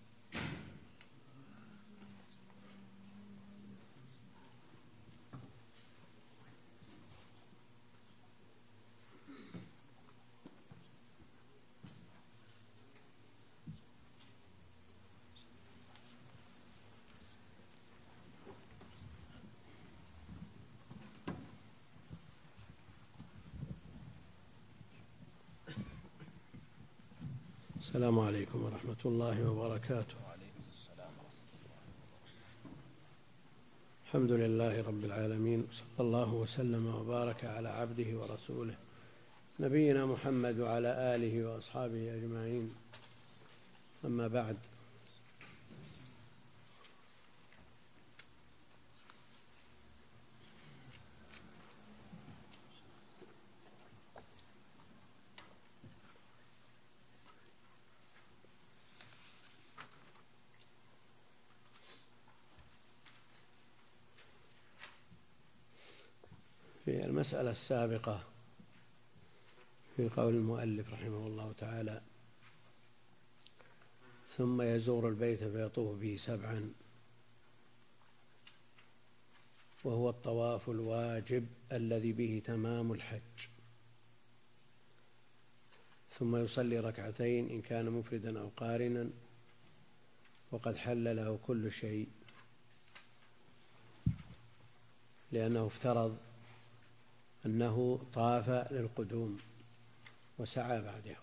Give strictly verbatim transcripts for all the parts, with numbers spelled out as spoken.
السلام عليكم ورحمة الله وبركاته. الحمد لله رب العالمين، صلى الله وسلم وبارك على عبده ورسوله نبينا محمد وعلى آله وأصحابه أجمعين، أما بعد. في المسألة السابقة في قول المؤلف رحمه الله تعالى: ثم يزور البيت فيطوف به سبعا، وهو الطواف الواجب الذي به تمام الحج، ثم يصلي ركعتين إن كان مفردا أو قارنا، وقد حل له كل شيء، لأنه افترض أنه طاف للقدوم وسعى بعده.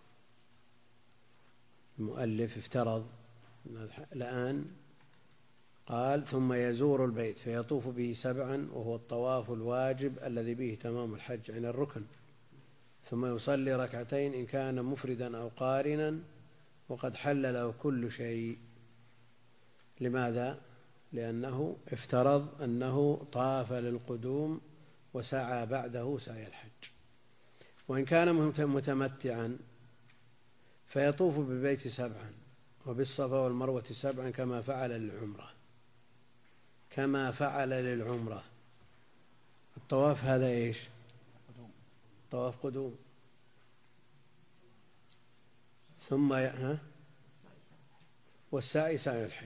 المؤلف افترض الآن، قال: ثم يزور البيت فيطوف به سبعا، وهو الطواف الواجب الذي به تمام الحج عن الركن، ثم يصلي ركعتين إن كان مفردا أو قارنا، وقد حل له كل شيء. لماذا؟ لأنه افترض أنه طاف للقدوم وسعى بعده سعي الحج. وإن كان متمتعا فيطوف بالبيت سبعا وبالصفا والمروة سبعا، كما فعل للعمرة كما فعل للعمرة الطواف هذا إيش؟ طواف قدوم. ثم ها والسعي سعي الحج،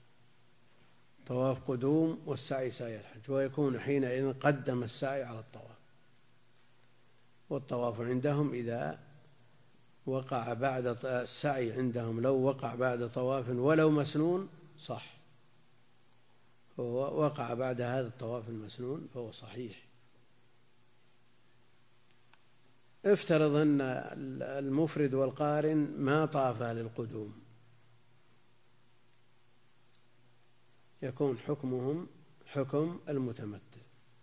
طواف قدوم والسعي سعي الحج، ويكون حينئذ قدم السعي على الطواف. والطواف عندهم إذا وقع بعد السعي عندهم لو وقع بعد طواف ولو مسنون صح، ووقع بعد هذا الطواف المسنون فهو صحيح. افترض أن المفرد والقارن ما طافا للقدوم، يكون حكمهم حكم المتمتع،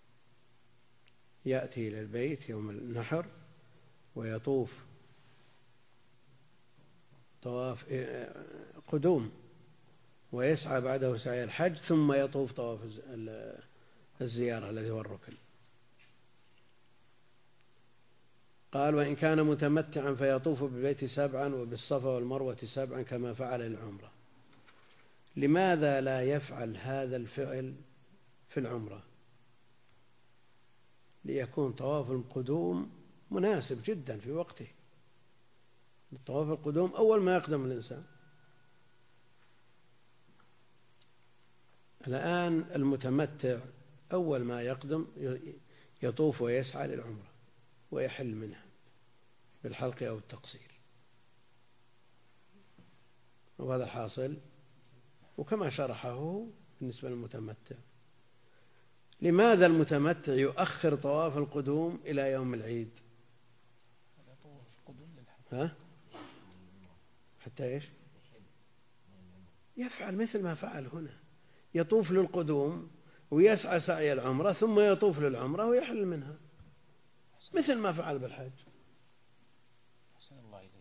يأتي إلى البيت يوم النحر ويطوف طواف قدوم ويسعى بعده سعي الحج، ثم يطوف طواف الزيارة الذي هو الركن. قال: وإن كان متمتعا فيطوف بالبيت سبعا وبالصفا والمروة سبعا، كما فعل العمرة. لماذا لا يفعل هذا الفعل في العمرة؟ ليكون طواف القدوم مناسب جدا في وقته. طواف القدوم أول ما يقدم الإنسان. الآن المتمتع أول ما يقدم يطوف ويسعى للعمرة ويحل منها بالحلق أو التقصير، وهذا الحاصل. وكما شرحه بالنسبة للمتمتع، لماذا المتمتع يؤخر طواف القدوم إلى يوم العيد؟ ها؟ حتى إيش؟ يفعل مثل ما فعل هنا، يطوف للقدوم ويسعى سعي العمرة، ثم يطوف للعمرة ويحل منها مثل ما فعل بالحج. أحسن الله إليك.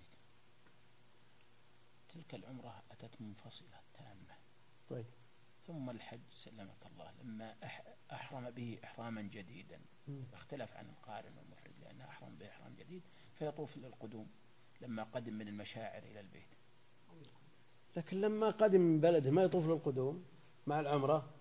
تلك العمرة أتت منفصلة تامة. طيب. ثم الحج سلمك الله لما أحرم به إحراما جديدا، اختلف عن القارن والمفرد لأنه أحرم به إحرام جديد، فيطوف للقدوم لما قدم من المشاعر إلى البيت. لكن لما قدم من بلده ما يطوف للقدوم مع العمرة.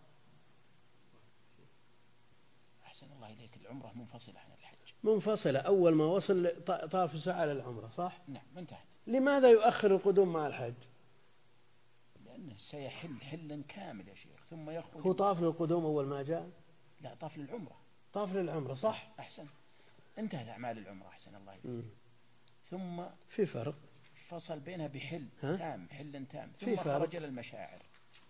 أحسن الله إليك. العمرة منفصلة عن الحج. منفصلة. أول ما وصل طاف سعى للعمرة صح؟ نعم، انتهت. لماذا يؤخر القدوم مع الحج؟ لأنه سيحل حلا كامل يا شيخ ثم يخرج. هو طاف للقدوم أول ما جاء؟ لا، طاف للعمرة. طاف للعمرة صح. أحسن، انتهت أعمال العمرة أحسن الله إليك. ثم في فرق فصل بينها بحل ها؟ تام، حل تام، ثم خرج إلى المشاعر.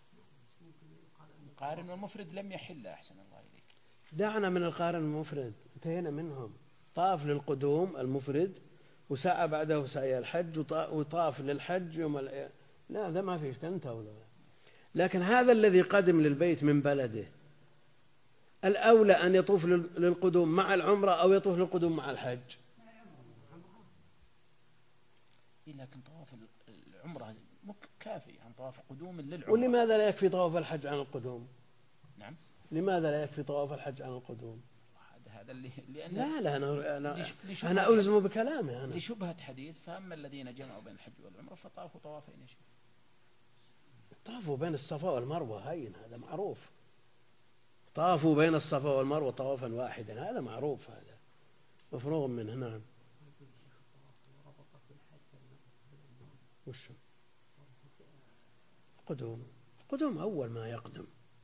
القارن والمفرد لم يحل أحسن الله إليك. دعنا من القارن والمفرد، انتهينا منهم. طاف للقدوم المفرد وسعى بعده سعي الحج وطاف للحج يوم ال... لا ذا ما فيش، انتهوا. لكن هذا الذي قدم للبيت من بلده الأولى أن يطوف للقدوم مع العمرة أو يطوف للقدوم مع الحج. لكن طواف العمرة كافي عن طواف قدوم للعمرة. ولماذا لا يكفي طواف الحج عن القدوم؟ نعم، لماذا لا يكفي طواف الحج عن القدوم؟ هذا اللي لأن لا لا أنا أنا, لش... أنا ألزم بكلامي أنا لشبهة حديث. فأما الذين جمعوا بين الحج والعمرة فطافوا طوافين يا شيخ. طافوا بين الصفا والمروة، هين هذا معروف. طافوا بين الصفا والمروة طوافا واحدا، هذا معروف، هذا مفروغ منه. نعم. وش قدوم؟ قدوم أول ما يقدم.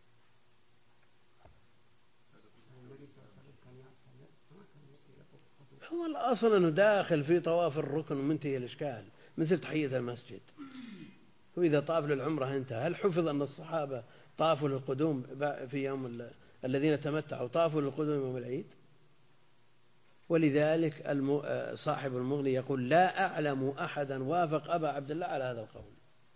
هو الأصل أنه داخل في طواف الركن ومنتهي الإشكال، مثل تحية المسجد. وإذا طاف للعمرة انتهى. هل حفظ أن الصحابة طافوا للقدوم في يوم الذين تمتعوا طافوا للقدوم يوم العيد؟ ولذلك صاحب المغني يقول لا أعلم أحدا وافق أبا عبد الله على هذا القول.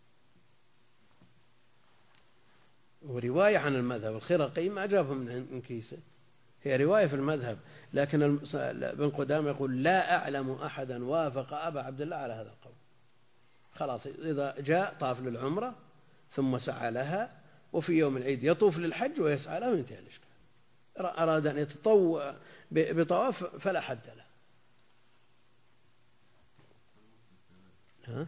ورواية عن المذهب الخرقي ما جابه من كيسه، هي رواية في المذهب، لكن ابن قدامة يقول لا أعلم أحدا وافق أبا عبد الله على هذا القول. خلاص إذا جاء طاف للعمرة ثم سعى لها، وفي يوم العيد يطوف للحج ويسعى لها وينتهي الإشكال. أراد أن يتطوع بطواف فلا حد له. ها؟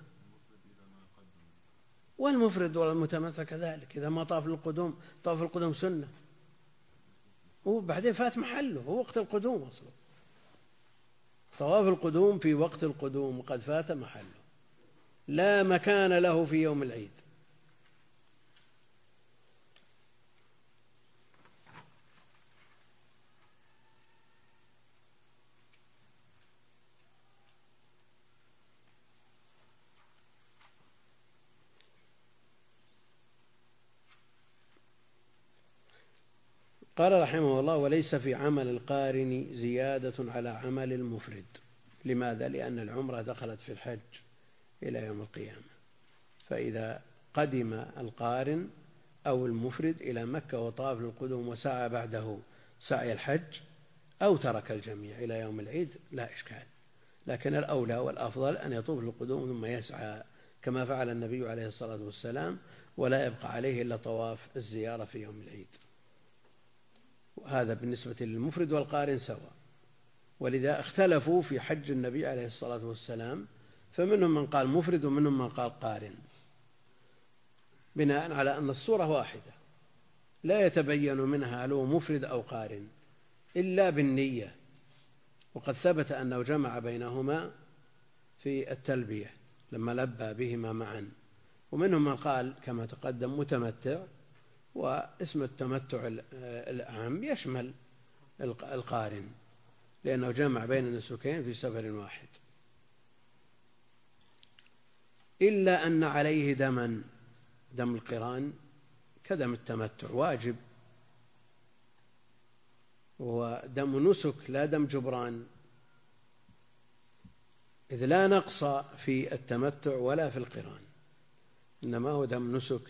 والمفرد والمتمتع كذلك، إذا ما طاف للقدوم طاف القدوم سنة، وبعدين فات محله، هو وقت القدوم أصلا. طواف القدوم في وقت القدوم وقد فات محله، لا مكان له في يوم العيد. قال رحمه الله وليس في عمل القارن زيادة على عمل المفرد. لماذا؟ لأن العمرة دخلت في الحج إلى يوم القيامة، فإذا قدم القارن أو المفرد إلى مكة وطاف للقدوم وسعى بعده سعي الحج أو ترك الجميع إلى يوم العيد لا إشكال، لكن الأولى والأفضل أن يطوف للقدوم ثم يسعى كما فعل النبي عليه الصلاة والسلام، ولا يبقى عليه إلا طواف الزيارة في يوم العيد. وهذا بالنسبة للمفرد والقارن سواء. ولذا اختلفوا في حج النبي عليه الصلاة والسلام، فمنهم من قال مفرد ومنهم من قال قارن، بناء على أن الصورة واحدة لا يتبين منها هل هو مفرد أو قارن إلا بالنية، وقد ثبت أنه جمع بينهما في التلبية لما لبى بهما معا. ومنهم من قال كما تقدم متمتع، واسم التمتع الأعم يشمل القارن لأنه جمع بين النسكين في سفر واحد، إلا أن عليه دما، دم القران كدم التمتع واجب، ودم نسك لا دم جبران، إذ لا نقص في التمتع ولا في القران، إنما هو دم نسك.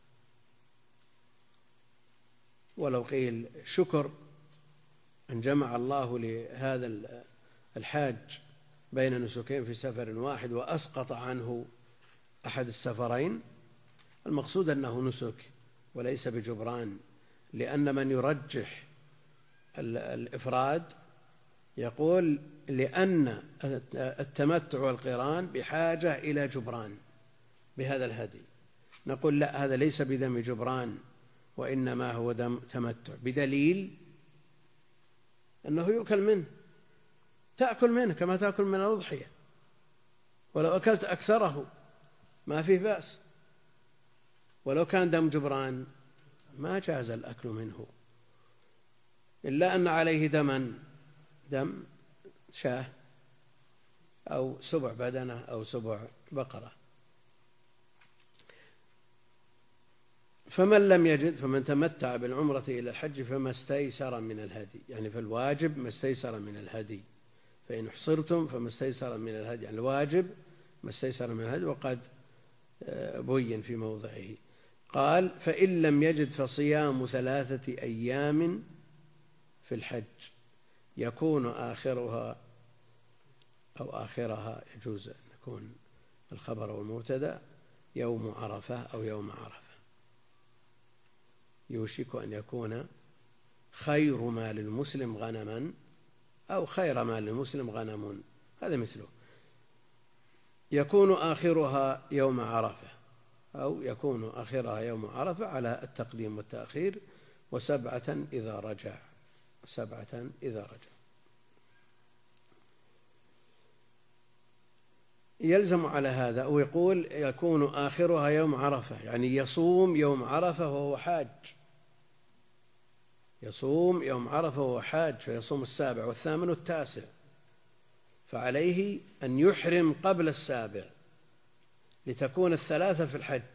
ولو قيل شكر أن جمع الله لهذا الحاج بين نسكين في سفر واحد وأسقط عنه أحد السفرين، المقصود أنه نسك وليس بجبران، لأن من يرجح الإفراد يقول لأن التمتع والقران بحاجة إلى جبران بهذا الهدي. نقول لا، هذا ليس بدم جبران وإنما هو دم تمتع، بدليل أنه يؤكل منه، تأكل منه كما تأكل من الأضحية، ولو أكلت أكثره ما فيه بأس. ولو كان دم جبران ما جاز الأكل منه، إلا أن عليه دما، دم شاه أو سبع بدنة أو سبع بقرة. فمن لم يجد فمن تمتع بالعمرة إلى الحج فما استيسر من الهدي، يعني فالواجب ما استيسر من الهدي، فإن حصرتم فما استيسر من الهدي، يعني الواجب ما استيسر من الهدي، وقد بين في موضعه. قال فإن لم يجد فصيام ثلاثة أيام في الحج يكون آخرها أو آخرها، يجوز أن يكون الخبر والمبتدأ يوم عرفة أو يوم عرفة، يوشك أن يكون خير ما للمسلم غنما أو خير ما للمسلم غنم، هذا مثله. يكون آخرها يوم عرفة أو يكون آخرها يوم عرفة على التقديم والتأخير، وسبعة إذا رجع، سبعة إذا رجع. يلزم على هذا ويقول يكون آخرها يوم عرفة، يعني يصوم يوم عرفة وهو حاج، يصوم يوم عرفة وهو حاج، فيصوم السابع والثامن والتاسع، فعليه أن يحرم قبل السابع لتكون الثلاثة في الحج،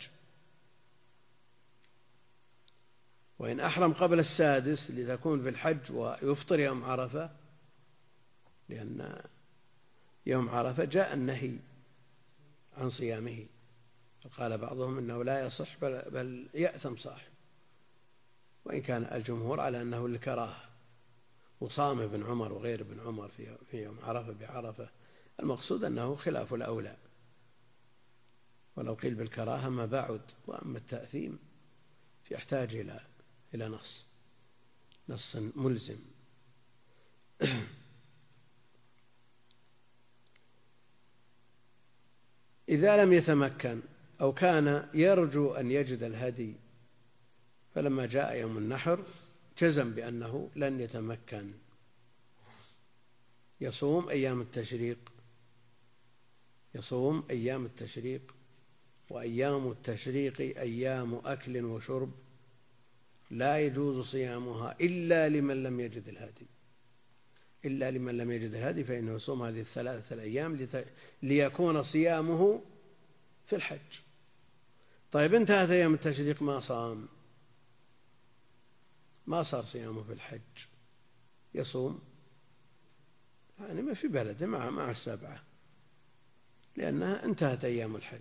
وإن أحرم قبل السادس لتكون في الحج ويفطر يوم عرفة، لأن يوم عرفة جاء النهي عن صيامه، قال بعضهم إنه لا يصح بل, بل يأثم صاحب، وإن كان الجمهور على أنه للكراهة، وصام ابن عمر وغير ابن عمر في يوم عرفة بعرفة، المقصود أنه خلاف الأولى، ولو قيل بالكراهة ما بعد. وأما التأثيم فيحتاج إلى إلى نص نص ملزم. إذا لم يتمكن أو كان يرجو أن يجد الهدي فلما جاء يوم النحر جزم بأنه لن يتمكن، يصوم أيام التشريق، يصوم أيام التشريق، وأيام التشريق أيام أكل وشرب لا يجوز صيامها إلا لمن لم يجد الهدي، إلا لمن لم يجد الهدي فإنه يصوم هذه الثلاثة الأيام ليكون صيامه في الحج. طيب انتهت أيام التشريق ما صام، ما صار صيامه في الحج، يصوم يعني ما في بلده مع مع السبعة، لأنها انتهت أيام الحج.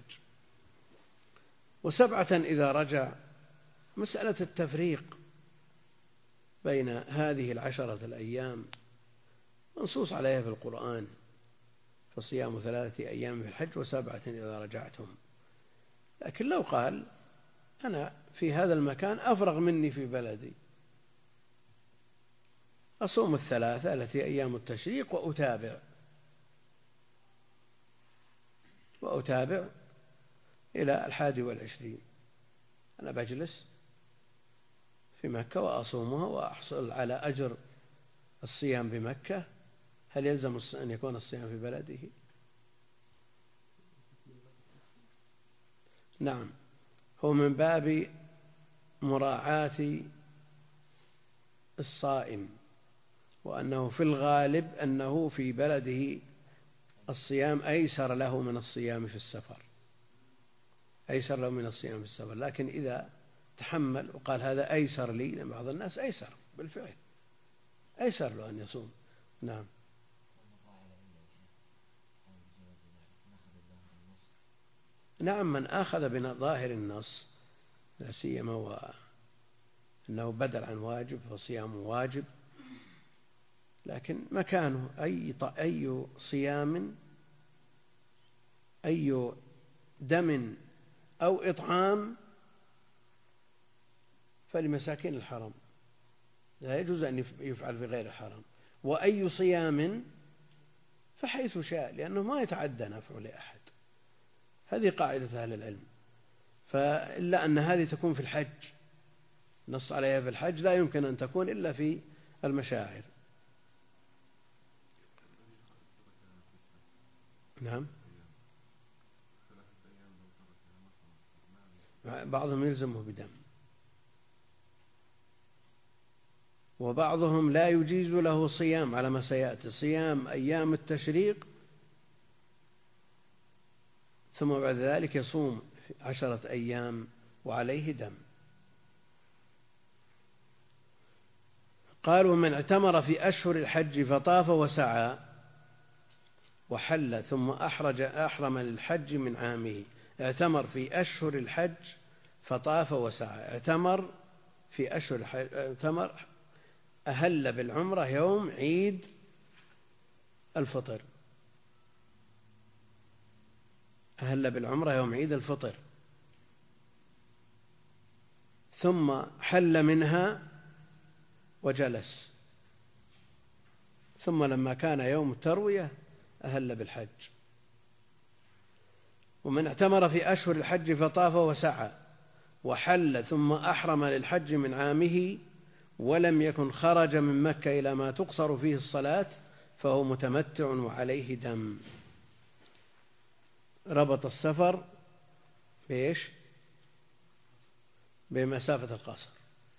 وسبعة إذا رجع، مسألة التفريق بين هذه العشرة الأيام منصوص عليها في القرآن، فصيام ثلاثة أيام في الحج وسبعة إذا رجعتم. لكن لو قال أنا في هذا المكان أفرغ مني في بلدي، أصوم الثلاثة التي أيام التشريق وأتابع وأتابع إلى الحادي والعشرين، أنا بجلس في مكة وأصومها وأحصل على أجر الصيام بمكة، هل يلزم أن يكون الصيام في بلده؟ نعم، هو من باب مراعاة الصائم، وأنه في الغالب أنه في بلده الصيام أيسر له من الصيام في السفر، أيسر له من الصيام في السفر. لكن إذا تحمل وقال هذا أيسر لي، لأن بعض الناس أيسر بالفعل، أيسر له أن يصوم. نعم. نعم، من أخذ بظاهر النص لا سيما وأنه بدل عن واجب فصيامه واجب، لكن مكانه أي أي صيام أي دم أو إطعام فلمساكين الحرم، لا يجوز أن يفعل في غير الحرم، وأي صيام فحيث شاء، لأنه ما يتعدى نفعه لأحد، هذه قاعدة أهل العلم. فإلا أن هذه تكون في الحج، نص عليها في الحج، لا يمكن أن تكون إلا في المشاعر. نعم، بعضهم يلزمه بدم، وبعضهم لا يجيز له صيام على ما سيأتي، صيام أيام التشريق ثم بعد ذلك يصوم عشرة أيام وعليه دم. قال: ومن اعتمر في أشهر الحج فطاف وسعى وحل ثم أحرج أحرم للحج من عامه. اعتمر في أشهر الحج فطاف وسعى، اعتمر في أشهر الحج، اعتمر أهل بالعمرة يوم عيد الفطر، أهل بالعمرة يوم عيد الفطر، ثم حل منها وجلس، ثم لما كان يوم التروية أهل بالحج. ومن اعتمر في أشهر الحج فطاف وسعى وحل ثم أحرم للحج من عامه ولم يكن خرج من مكة إلى ما تقصر فيه الصلاة فهو متمتع وعليه دم. ربط السفر بإيش؟ بمسافة القصر.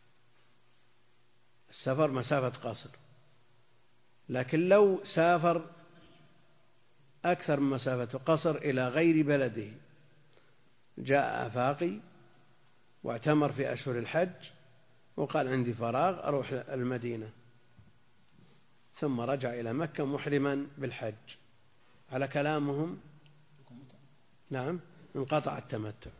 السفر مسافة قصر، لكن لو سافر أكثر من مسافة قصر إلى غير بلده، جاء آفاقي واعتمر في أشهر الحج وقال عندي فراغ أروح المدينة، ثم رجع إلى مكة محرما بالحج، على كلامهم نعم انقطع التمتع.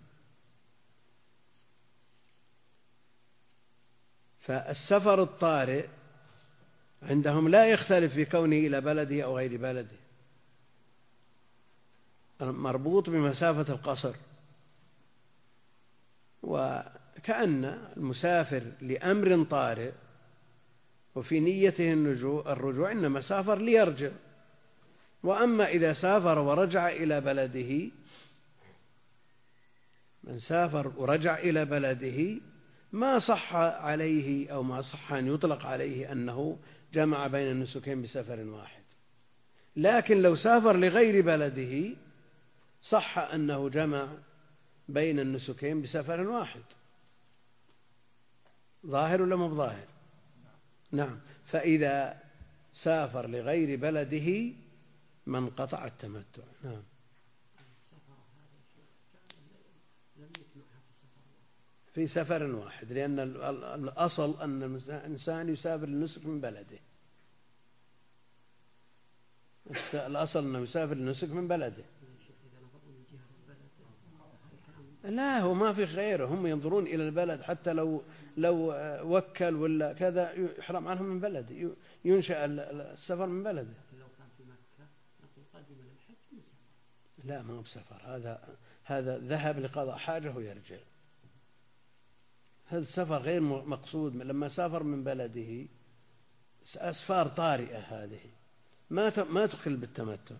فالسفر الطارئ عندهم لا يختلف في كونه إلى بلده أو غير بلده، مربوط بمسافة القصر. وكأن المسافر لأمر طارئ وفي نيته الرجوع إنما سافر ليرجع، وأما إذا سافر ورجع إلى بلده، من سافر ورجع إلى بلده ما صح عليه أو ما صح أن يطلق عليه أنه جمع بين النسكين بسفر واحد، لكن لو سافر لغير بلده صح أنه جمع بين النسكين بسفر واحد. ظاهر ولا مو ظاهر؟ نعم. فإذا سافر لغير بلده ما انقطع التمتع. نعم. في سفر واحد، لأن الأصل أن الإنسان يسافر للنسك من بلده، الأصل أنه يسافر للنسك من بلده. لا، هو ما في غيره، هم ينظرون إلى البلد، حتى لو لو وكل ولا كذا يحرم عنهم من بلده، ينشأ السفر من بلده. لا، ما هو بسفر، هذا هذا ذهب لقضاء حاجة ويرجع، هذا السفر غير مقصود. لما سافر من بلده أسفار طارئة هذه ما ما تدخل بالتمتع.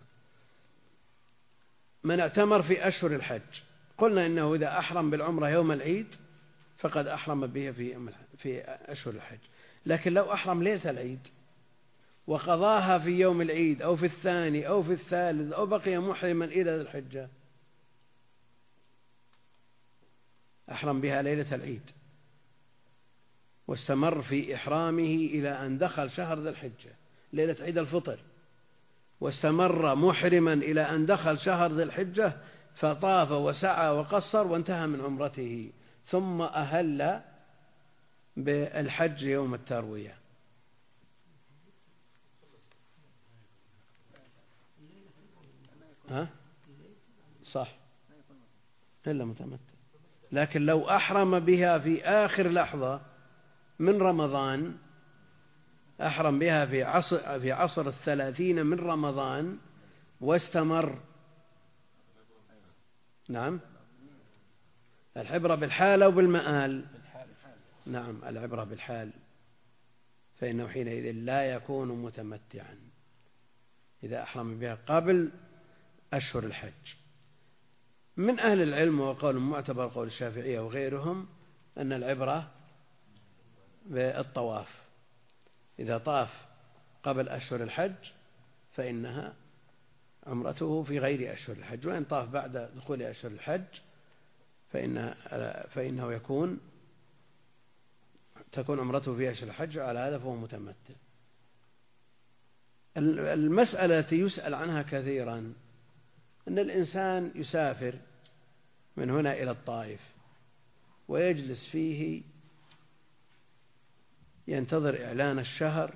من اعتمر في أشهر الحج قلنا إنه إذا أحرم بالعمرة يوم العيد فقد أحرم به في في أشهر الحج، لكن لو أحرم ليلة العيد وقضاها في يوم العيد أو في الثاني أو في الثالث أو بقي محرما إلى الحجة، أحرم بها ليلة العيد واستمر في إحرامه إلى أن دخل شهر ذي الحجة ليلة عيد الفطر، واستمر محرما إلى أن دخل شهر ذي الحجة فطاف وسعى وقصر وانتهى من عمرته، ثم أهل بالحج يوم التروية. ها؟ صح، إلا متمتع. لكن لو أحرم بها في آخر لحظة من رمضان، أحرم بها في عصر في عصر الثلاثين من رمضان واستمر. نعم، العبرة بالحال أو بالمآل؟ نعم، العبرة بالحال، فإنه حينئذ لا يكون متمتعا إذا أحرم بها قبل أشهر الحج. من أهل العلم وقول معتبر قول الشافعية وغيرهم أن العبرة بالطواف، إذا طاف قبل أشهر الحج فإنها عمرته في غير أشهر الحج، وإن طاف بعد دخول أشهر الحج فإن فإنه يكون تكون عمرته في أشهر الحج، على هذا فهو متمتع. المسألة التي يسأل عنها كثيرا أن الإنسان يسافر من هنا إلى الطائف ويجلس فيه ينتظر إعلان الشهر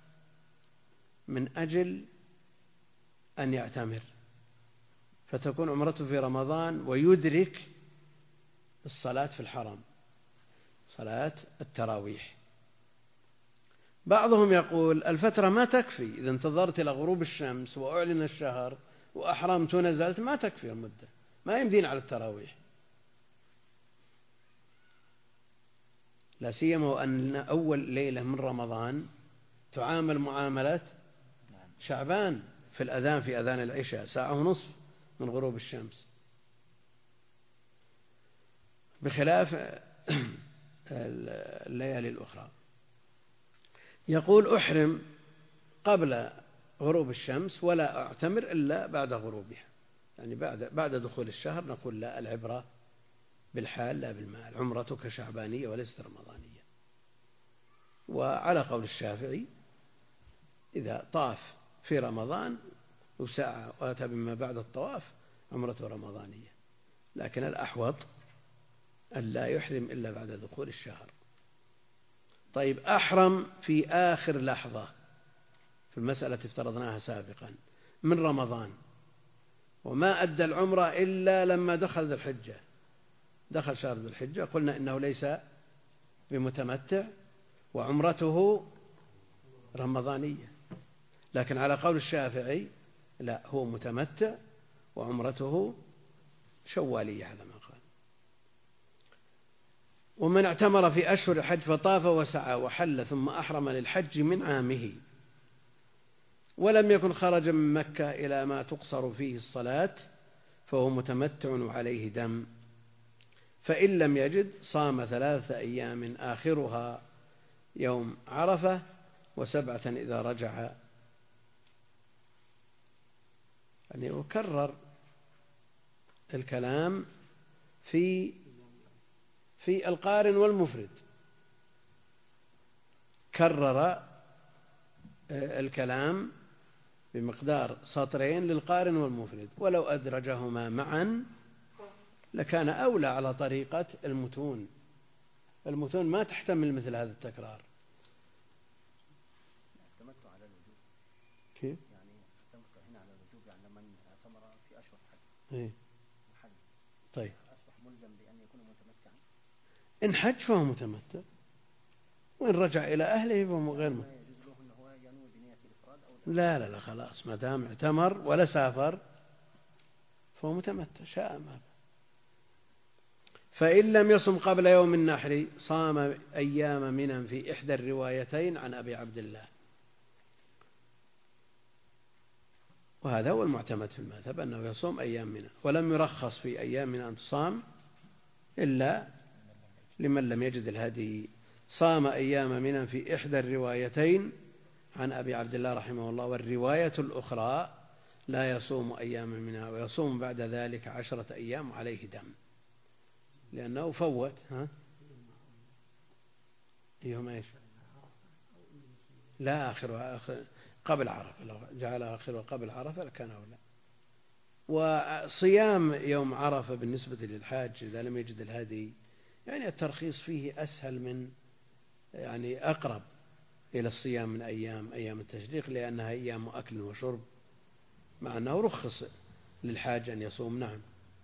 من أجل أن يعتمر، فتكون عمرته في رمضان ويدرك الصلاة في الحرم، صلاة التراويح. بعضهم يقول الفترة ما تكفي، إذا انتظرت إلى غروب الشمس وأعلن الشهر وأحرمت ونزلت ما تكفي المدة، ما يمدين على التراويح، لا سيما وأن أول ليلة من رمضان تعامل معاملة شعبان في الأذان، في أذان العشاء ساعة ونصف من غروب الشمس، بخلاف الليالي الأخرى. يقول أحرم قبل غروب الشمس ولا أعتمر إلا بعد غروبها، يعني بعد بعد دخول الشهر نقول لا، العبرة بالحال لا بالمال، عمرتك شعبانية وليست رمضانية. وعلى قول الشافعي إذا طاف في رمضان وسعى وأتى بما بعد الطواف عمرته رمضانية، لكن الأحوط أن لا يحرم إلا بعد دخول الشهر. طيب أحرم في آخر لحظة في المسألة افترضناها سابقا من رمضان وما أدى العمرة إلا لما دخل ذو الحجة، دخل شهر ذو الحجة، قلنا إنه ليس بمتمتع وعمرته رمضانية، لكن على قول الشافعي لا، هو متمتع وعمرته شوالية على ما قال. ومن اعتمر في أشهر الحج فطاف وسعى وحل ثم أحرم للحج من عامه ولم يكن خرج من مكة إلى ما تقصر فيه الصلاة فهو متمتع وعليه دم، فإن لم يجد صام ثلاثة أيام آخرها يوم عرفة وسبعة إذا رجع. يعني وكرر الكلام في في القارن والمفرد، كرر الكلام بمقدار سطرين للقارن والمفرد، ولو أدرجهما معا لكان أولى على طريقة المتون. المتون ما تحتمل مثل هذا التكرار. التمتع على الوجوب كيف؟ يعني التمتع هنا على الوجوب، يعني لمن اعتمر في أشهر الحج إيه؟ محل طيب أصبح ملزم بأن يكون متمتعا. إن حج فهو متمتع، وإن رجع إلى أهله فهو غير متمتع. ما يجوز له أنه ينوي بنية الإفراد أو لا لا لا خلاص، ما دام اعتمر ولا سافر فهو متمتع شاء ما. فإن لم يصم قبل يوم النحر صام أيام منى في إحدى الروايتين عن أبي عبد الله، وهذا هو المعتمد في المذهب أنه يصوم أيام منى، ولم يرخص في أيام منى أن تصام إلا لمن لم يجد الهدي. صام أيام منى في إحدى الروايتين عن أبي عبد الله رحمه الله، والرواية الأخرى لا يصوم أيام منى ويصوم بعد ذلك عشرة أيام عليه دم لأنه فوت. ها؟ يوم إيش؟ لا آخر قبل عرفة، لو جعل آخر قبل عرفة لكان أولى. وصيام يوم عرفة بالنسبة للحاج إذا لم يجد الهدي يعني الترخيص فيه أسهل من يعني أقرب إلى الصيام من أيام أيام التشريق، لأنها أيام أكل وشرب، مع أنه رخص للحاج أن يصوم. نعم.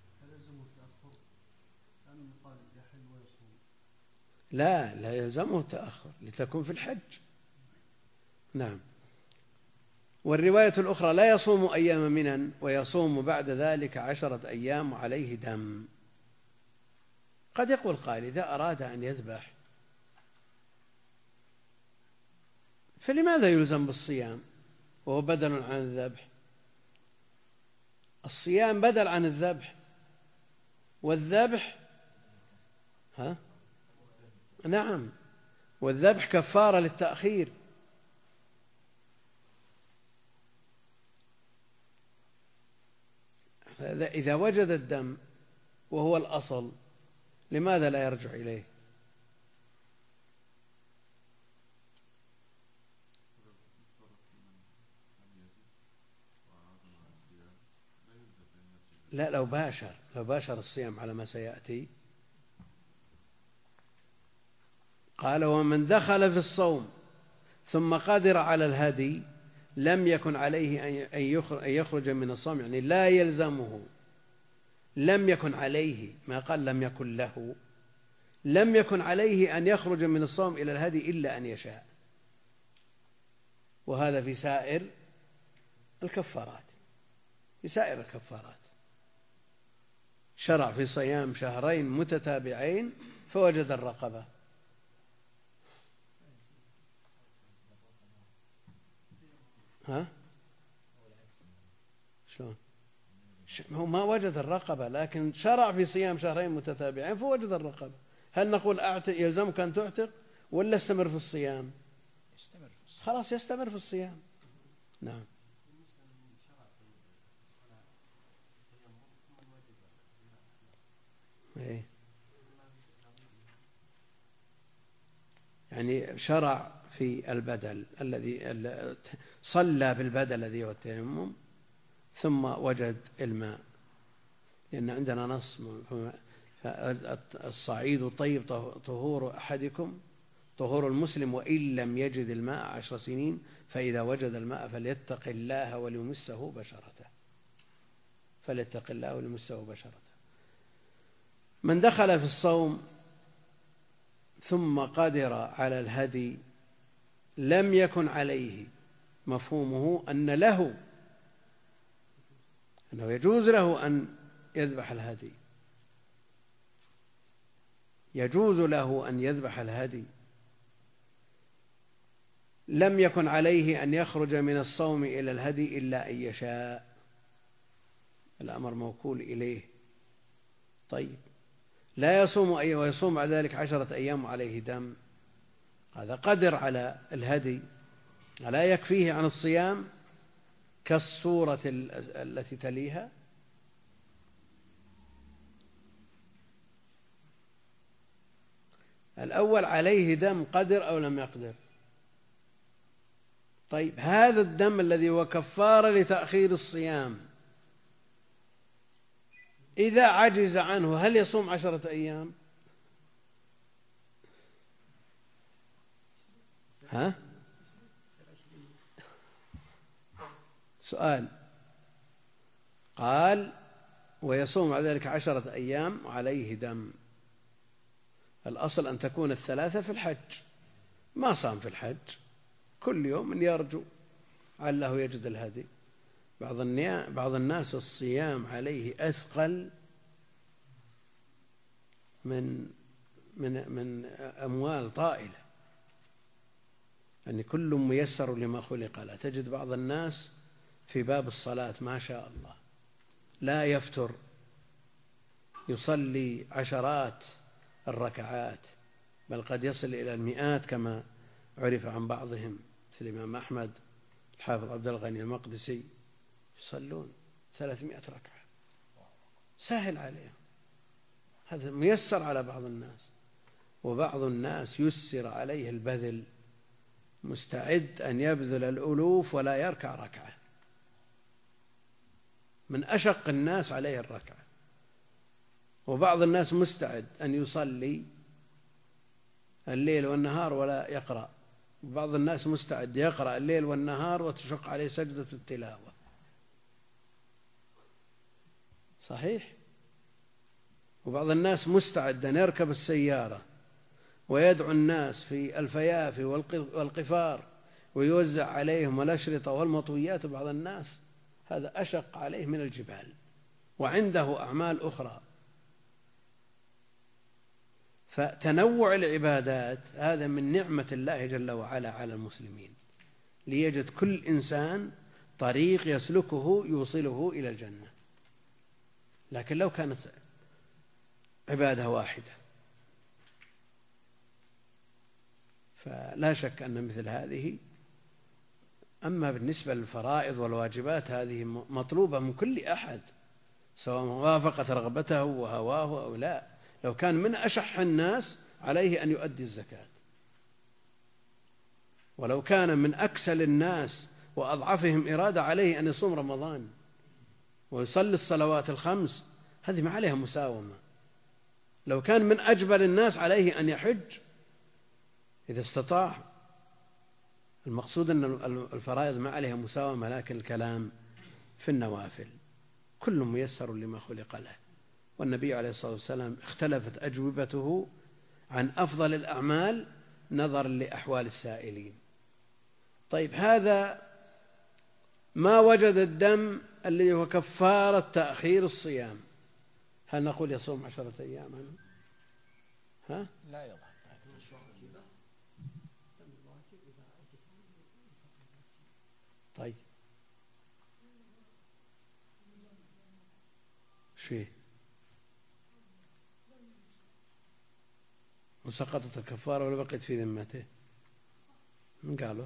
لا لا يلزمه التأخر لتكون في الحج. نعم. والرواية الأخرى لا يصوم أيام منى ويصوم بعد ذلك عشرة أيام عليه دم. قد يقول قائل إذا أراد أن يذبح فلماذا يلزم بالصيام وهو بدل عن الذبح؟ الصيام بدل عن الذبح، والذبح ها؟ نعم، والذبح كفارة للتأخير. إذا وجد الدم وهو الأصل لماذا لا يرجع إليه؟ لا، لو باشر لو باشر الصيام على ما سيأتي. قال: ومن دخل في الصوم ثم قدر على الهدي لم يكن عليه أن يخرج من الصوم، يعني لا يلزمه، لم يكن عليه، ما قال لم يكن له، لم يكن عليه أن يخرج من الصوم إلى الهدي إلا أن يشاء. وهذا في سائر الكفارات، في سائر الكفارات. شرع في صيام شهرين متتابعين فوجد الرقبة. ها؟ شلون؟ هو ما وجد الرقبة، لكن شرع في صيام شهرين متتابعين فوجد الرقبة. هل نقول أعتق يلزمك أن تعتق ولا استمر في الصيام؟ خلاص يستمر في الصيام. نعم. إيه؟ يعني شرع في البدل الذي صلى بالبدل الذي هو التيمم ثم وجد الماء، لأن عندنا نص: الصعيد طيب طهور أحدكم طهور المسلم وإن لم يجد الماء عشر سنين فإذا وجد الماء فليتق الله وليمسه بشرته فليتق الله وليمسه بشرته. من دخل في الصوم ثم قدر على الهدي لم يكن عليه، مفهومه أن له أنه يجوز له أن يذبح الهدي، يجوز له أن يذبح الهدي. لم يكن عليه أن يخرج من الصوم إلى الهدي إلا أن يشاء، الأمر موكول إليه. طيب، لا يصوم أي ويصوم على ذلك عشرة أيام وعليه دم، هذا قدر على الهدي، لا يكفيه عن الصيام كالصورة التي تليها. الأول عليه دم، قدر أو لم يقدر. طيب، هذا الدم الذي هو كفارة لتأخير الصيام إذا عجز عنه هل يصوم عشرة أيام؟ ها؟ سؤال. قال: ويصوم على ذلك عشرة أيام وعليه دم. الأصل أن تكون الثلاثة في الحج، ما صام في الحج، كل يوم يرجو عله يجد الهدي. بعض الناس الصيام عليه أثقل من من من أموال طائلة، يعني كل ميسر لما خلق له. تجد بعض الناس في باب الصلاة ما شاء الله لا يفتر، يصلي عشرات الركعات، بل قد يصل إلى المئات كما عرف عن بعضهم، مثل الإمام أحمد، الحافظ عبد الغني المقدسي، يصلون ثلاثمائة ركعة، سهل عليهم. هذا ميسر على بعض الناس. وبعض الناس يسر عليه البذل، مستعد أن يبذل الألوف ولا يركع ركعة، من أشق الناس عليه الركعة. وبعض الناس مستعد أن يصلي الليل والنهار ولا يقرأ، وبعض الناس مستعد يقرأ الليل والنهار وتشق عليه سجدة التلاوة. صحيح. وبعض الناس مستعد أن يركب السيارة ويدعو الناس في الفيافي والقفار ويوزع عليهم الأشرطة والمطويات. بعض الناس هذا أشق عليه من الجبال وعنده أعمال أخرى. فتنوع العبادات هذا من نعمة الله جل وعلا على المسلمين، ليجد كل إنسان طريق يسلكه يوصله إلى الجنة. لكن لو كانت عبادة واحدة فلا شك أن مثل هذه. أما بالنسبة للفرائض والواجبات هذه مطلوبة من كل أحد، سواء وافقت رغبته وهواه أو لا، لو كان من أشح الناس عليه أن يؤدي الزكاة، ولو كان من أكسل الناس وأضعفهم إرادة عليه أن يصوم رمضان ويصلي الصلوات الخمس، هذه ما عليها مساومة. لو كان من أجبل الناس عليه أن يحج إذا استطاع. المقصود أن الفرائض ما عليها مساومة، لكن الكلام في النوافل كل ميسر لما خلق له. والنبي عليه الصلاة والسلام اختلفت أجوبته عن أفضل الأعمال نظرا لأحوال السائلين. طيب هذا ما وجد الدم الذي هو كفارة تأخير الصيام، هل نقول يصوم عشرة أيام عنه؟ ها؟ لا يضع. طيب شيء وسقطت الكفارة ولا بقيت في ذمته؟ من قالوا؟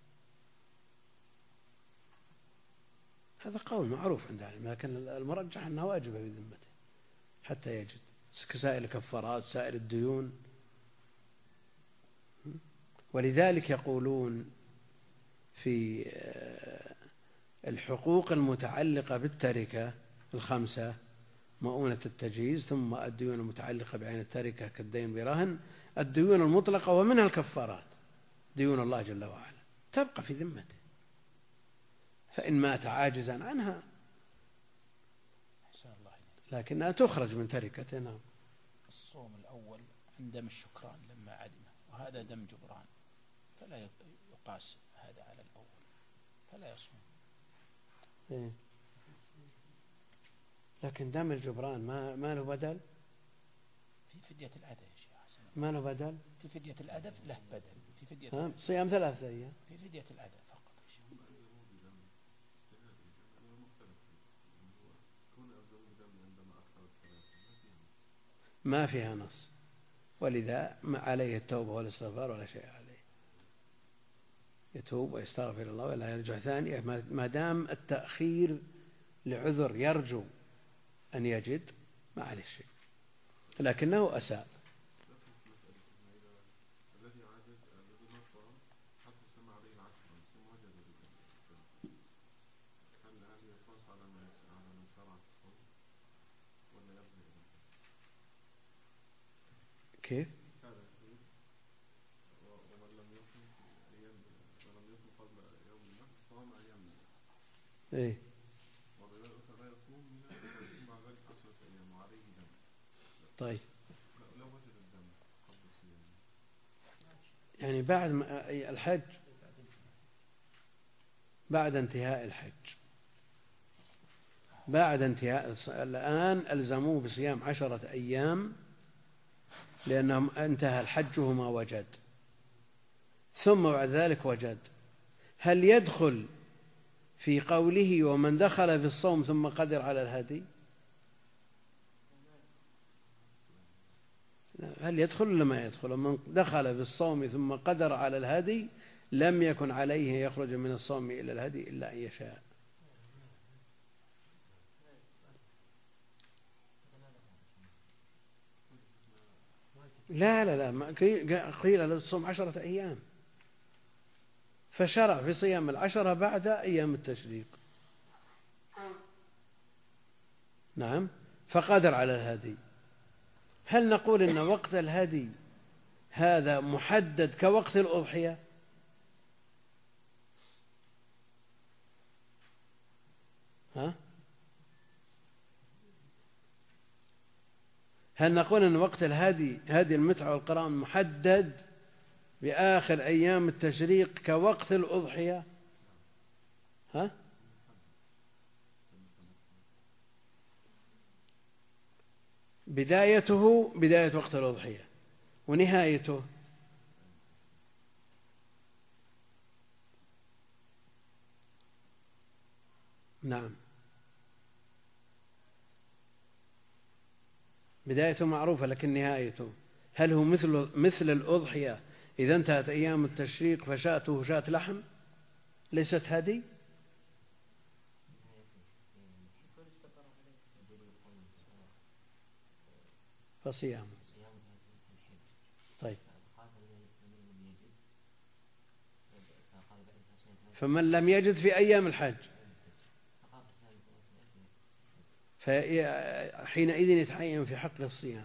هذا قول معروف عند العلم، لكن المرجح أنه واجب في ذمته حتى يجد كسائر الكفارات سائر الديون. ولذلك يقولون في الحقوق المتعلقة بالتركة الخمسة: مؤونة التجهيز، ثم الديون المتعلقة بعين التركة كالدين برهن، الديون المطلقة ومنها الكفارات ديون الله جل وعلا تبقى في ذمته، فإن مات عاجزا عنها لكنها تخرج من تركته. نعم. الصوم الأول عن دم الشكران لما عدمه، وهذا دم جبران، فلا يقاس هذا على الأول، فلا يصوم. إيه؟ لكن دم الجبران ما ما له بدل في فدية الأذى يا شيخ حسن. ما له بدل في فدية الأذى له بدل في فدية الأذى. صيام ثلاثة أيام في فدية الأذى فقط. ما فيها نص، ولذا ما عليه التوبة والاستغفار ولا شيء عليه، يتوب ويستغفر الله ولا يرجع ثانية ما دام التأخير لعذر يرجو أن يجد ما عليه شيء، لكنه أساء. كيف؟ إيه؟ طيب يعني بعد الحج، بعد انتهاء الحج، بعد انتهاء الآن ألزموه بصيام عشرة أيام لأنهم انتهى الحج وما وجد، ثم بعد ذلك وجد، هل يدخل في قوله ومن دخل في الصوم ثم قدر على الهدي؟ هل يدخل ولا ما يدخل؟ من دخل في الصوم ثم قدر على الهدي لم يكن عليه يخرج من الصوم إلى الهدي إلا أن يشاء. لا لا لا ما قيل له الصوم عشرة أيام، فشرع في صيام العشرة بعد أيام التشريق. نعم، فقدر على الهدي. هل نقول إن وقت الهدي هذا محدد كوقت الأضحية؟ ها؟ هل نقول أن وقت الهدي هدي المتعة والقران محدد بآخر أيام التشريق كوقت الأضحية؟ ها؟ بدايته بداية وقت الأضحية ونهايته نعم بدايته معروفة، لكن نهايته هل هو مثل مثل الأضحية إذا انتهت أيام التشريق فشاته شاة لحم ليست هدي؟ فصيام. طيب فمن لم يجد في أيام الحج فحينئذ يتعين في حق الصيام.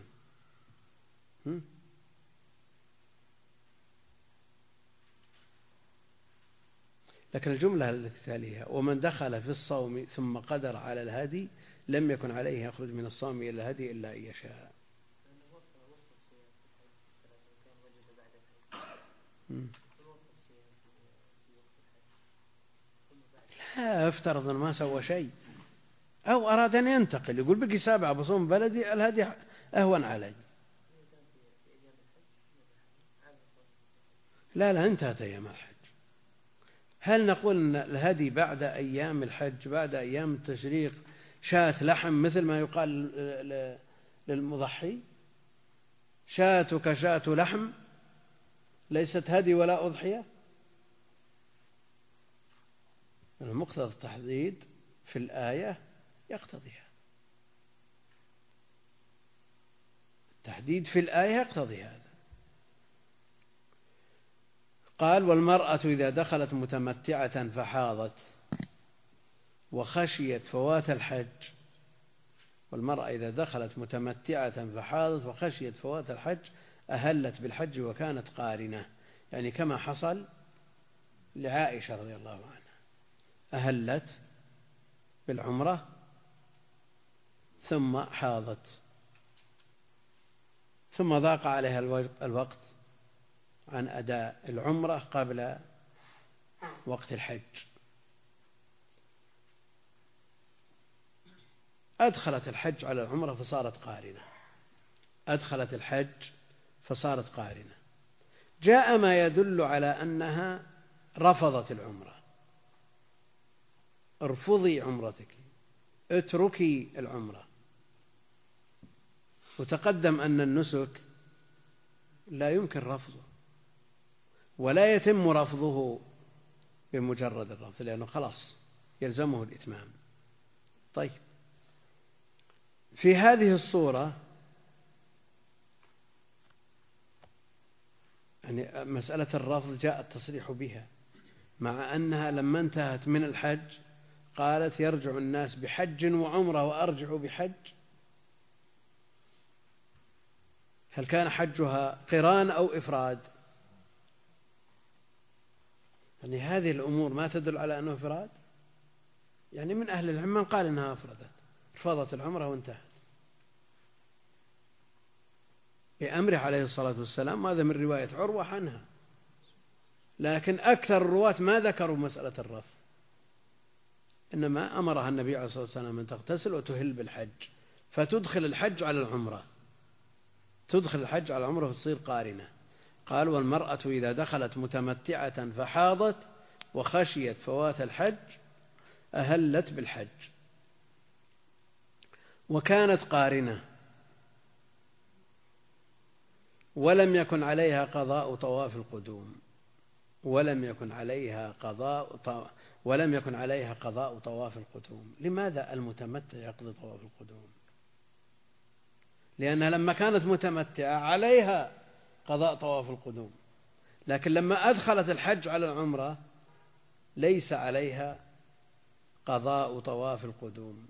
لكن الجملة التي تليها ومن دخل في الصوم ثم قدر على الهدي لم يكن عليه يخرج من الصوم إلى الهدي إلا أن يشاء. لا افترض أنه ما سوى شيء أو أراد أن ينتقل يقول بقي سابع بصوم بلدي الهدي أهون علي. لا لا انتهت أيام الحج. هل نقول أن الهدي بعد أيام الحج بعد أيام التشريق شاة لحم مثل ما يقال للمضحي؟ شاتك شاة لحم ليست هدي ولا أضحية. المقتضى التحديد في الآية يقتضيها. التحديد في الآية يقتضي هذا. قال والمرأة إذا دخلت متمتعة فحاضت وخشيت فوات الحج. والمرأة إذا دخلت متمتعة فحاضت وخشيت فوات الحج أهلت بالحج وكانت قارنة، يعني كما حصل لعائشة رضي الله عنها أهلت بالعمرة ثم حاضت ثم ضاق عليها الوقت عن أداء العمرة قبل وقت الحج، أدخلت الحج على العمرة فصارت قارنة. أدخلت الحج فصارت قارنة. جاء ما يدل على أنها رفضت العمرة. ارفضي عمرتك، اتركي العمرة. وتقدم أن النسك لا يمكن رفضه ولا يتم رفضه بمجرد الرفض لأنه خلاص يلزمه الإتمام. طيب في هذه الصورة يعني مسألة الرفض جاء التصريح بها مع أنها لما انتهت من الحج قالت يرجع الناس بحج وعمرة وأرجع بحج. هل كان حجها قران أو إفراد؟ يعني هذه الأمور ما تدل على أنه إفراد. يعني من أهل العلم من قال أنها أفردت رفضت العمرة وانتهت بأمره عليه الصلاة والسلام. هذا من رواية عروة عنها، لكن أكثر الرواة ما ذكروا مسألة الرفض، إنما أمرها النبي عليه الصلاة والسلام أن تغتسل وتهل بالحج فتدخل الحج على العمرة، تدخل الحج على العمرة فتصير قارنة. قال والمرأة إذا دخلت متمتعة فحاضت وخشيت فوات الحج أهلت بالحج وكانت قارنة ولم يكن عليها قضاء طواف القدوم ولم يكن عليها قضاء طو... ولم يكن عليها قضاء طواف القدوم. لماذا المتمتع يقضي طواف القدوم؟ لأنها لما كانت متمتعة عليها قضاء طواف القدوم، لكن لما أدخلت الحج على العمرة ليس عليها قضاء طواف القدوم.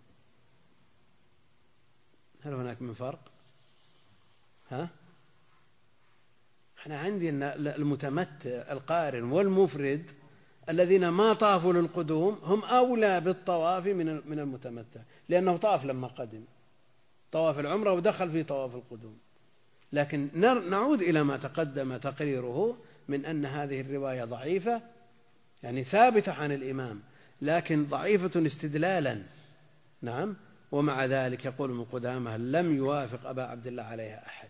هل هناك من فرق؟ ها؟ احنا عندنا المتمتع القارن والمفرد الذين ما طافوا للقدوم هم أولى بالطواف من من المتمتع، لأنه طاف لما قدم طواف العمرة ودخل في طواف القدوم. لكن نعود إلى ما تقدم تقريره من أن هذه الرواية ضعيفة، يعني ثابتة عن الإمام لكن ضعيفة استدلالا. نعم. ومع ذلك يقول ابن قدامة لم يوافق أبا عبد الله عليها أحد.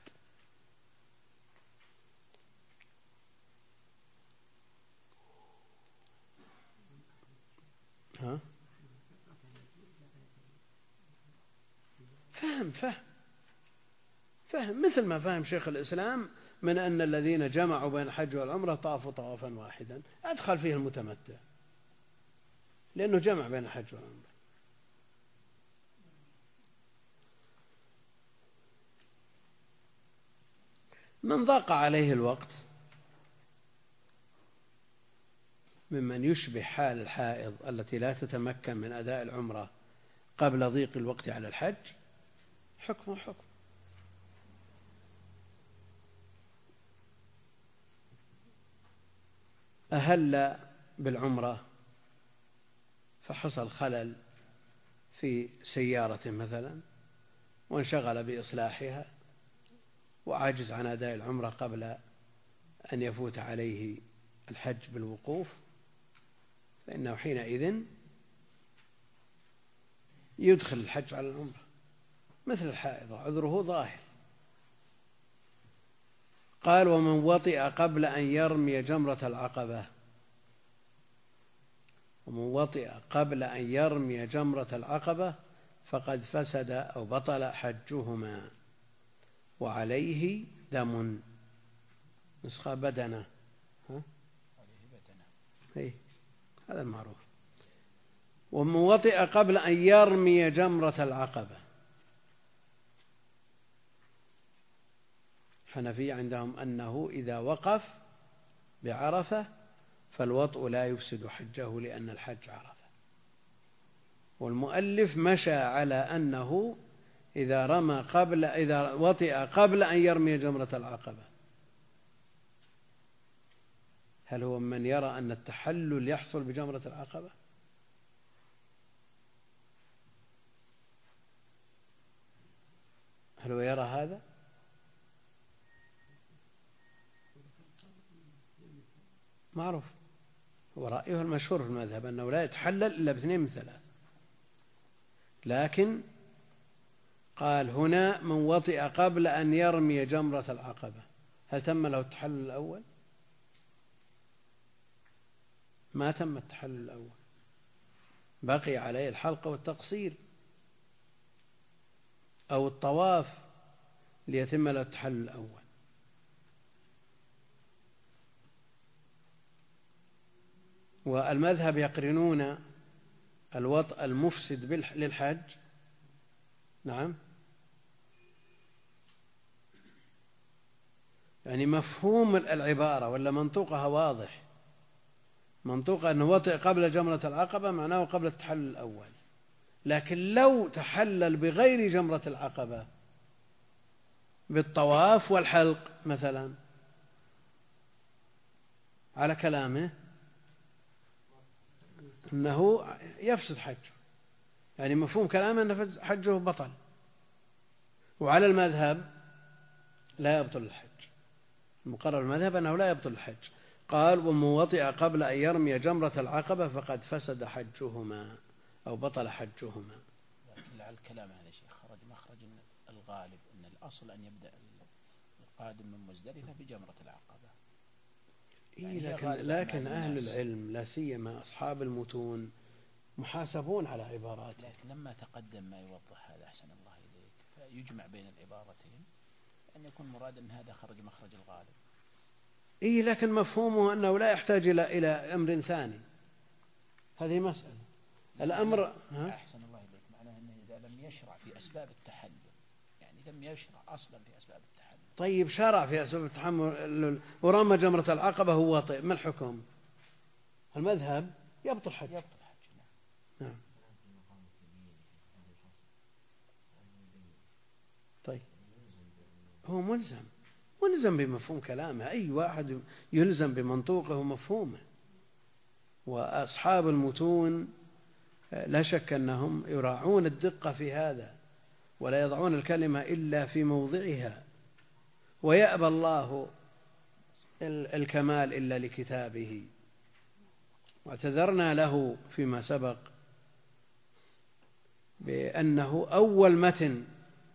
ها؟ فهم فهم فهم مثل ما فهم شيخ الإسلام من أن الذين جمعوا بين الحج والعمرة طافوا طوافا واحدا أدخل فيه المتمتع لأنه جمع بين الحج والعمرة. من ضاق عليه الوقت ممن يشبه حال الحائض التي لا تتمكن من أداء العمرة قبل ضيق الوقت على الحج حكم حكم. أهل بالعمرة فحصل خلل في سيارة مثلا وانشغل بإصلاحها وعجز عن أداء العمرة قبل أن يفوت عليه الحج بالوقوف، فإنه حينئذ يدخل الحج على العمرة مثل الحائض عذره ظاهر. قال ومن وطئ قبل أن يرمي جمرة العقبة، ومن وطئ قبل أن يرمي جمرة العقبة فقد فسد أو بطل حجهما وعليه دم. نسخة بدنة، ها؟ إيه هذا المعروف. ومن وطئ قبل أن يرمي جمرة العقبة، حنفية عندهم أنه إذا وقف بعرفة فالوطء لا يفسد حجه لأن الحج عرفة. والمؤلف مشى على أنه إذا رمى قبل إذا وطئ قبل أن يرمي جمرة العقبة. هل هو من يرى أن التحلل يحصل بجمرة العقبة؟ هل هو يرى هذا؟ معروف، هو رأيه المشهور في المذهب أنه لا يتحلل إلا باثنين من ثلاث. لكن قال هنا من وطئ قبل أن يرمي جمرة العقبة، هل تم له التحلل الأول؟ ما تم التحلل الأول، بقي عليه الحلقة والتقصير أو الطواف ليتم له التحلل الأول. والمذهب يقرنون الوطء المفسد للحج، نعم، يعني مفهوم العبارة ولا منطوقها واضح. منطوقها أنه وطئ قبل جمرة العقبة معناه قبل التحلل الأول، لكن لو تحلل بغير جمرة العقبة بالطواف والحلق مثلا على كلامه أنه يفسد حجه، يعني مفهوم كلامه أن حجه بطل. وعلى المذهب لا يبطل الحج، المقرر المذهب أنه لا يبطل الحج. قال ومن وطئ قبل أن يرمي جمرة العقبة فقد فسد حجهما أو بطل حجهما. لكن على الكلام هذا شيخ خرج مخرج الغالب أن الأصل أن يبدأ القادم من مزدلفة بجمرة العقبة. يعني لكن, لكن أهل العلم لا سيما أصحاب المتون محاسبون على عبارات. لكن لما تقدم ما يوضح هذا أحسن الله إليك فيجمع بين العبارتين أن يكون مراد أن هذا خرج مخرج الغالب. إيه لكن مفهومه أنه لا يحتاج إلى إلى أمر ثاني، هذه مسألة. الأمر أحسن الله إليك معناه أنه إذا لم يشرع في أسباب التحلل، يعني لم يشرع أصلا في أسباب التحلل. طيب شرع في أسباب التحلل ورمى جمرة العقبة هو وطئ، ما الحكم؟ المذهب يبطل حج. يبطل حج. نعم. نعم. طيب هو ملزم ملزم بمفهوم كلامه، أي واحد يلزم بمنطوقه ومفهومه. وأصحاب المتون لا شك أنهم يراعون الدقة في هذا ولا يضعون الكلمة إلا في موضعها، ويأبى الله الكمال إلا لكتابه. واعتذرنا له فيما سبق بأنه أول متن،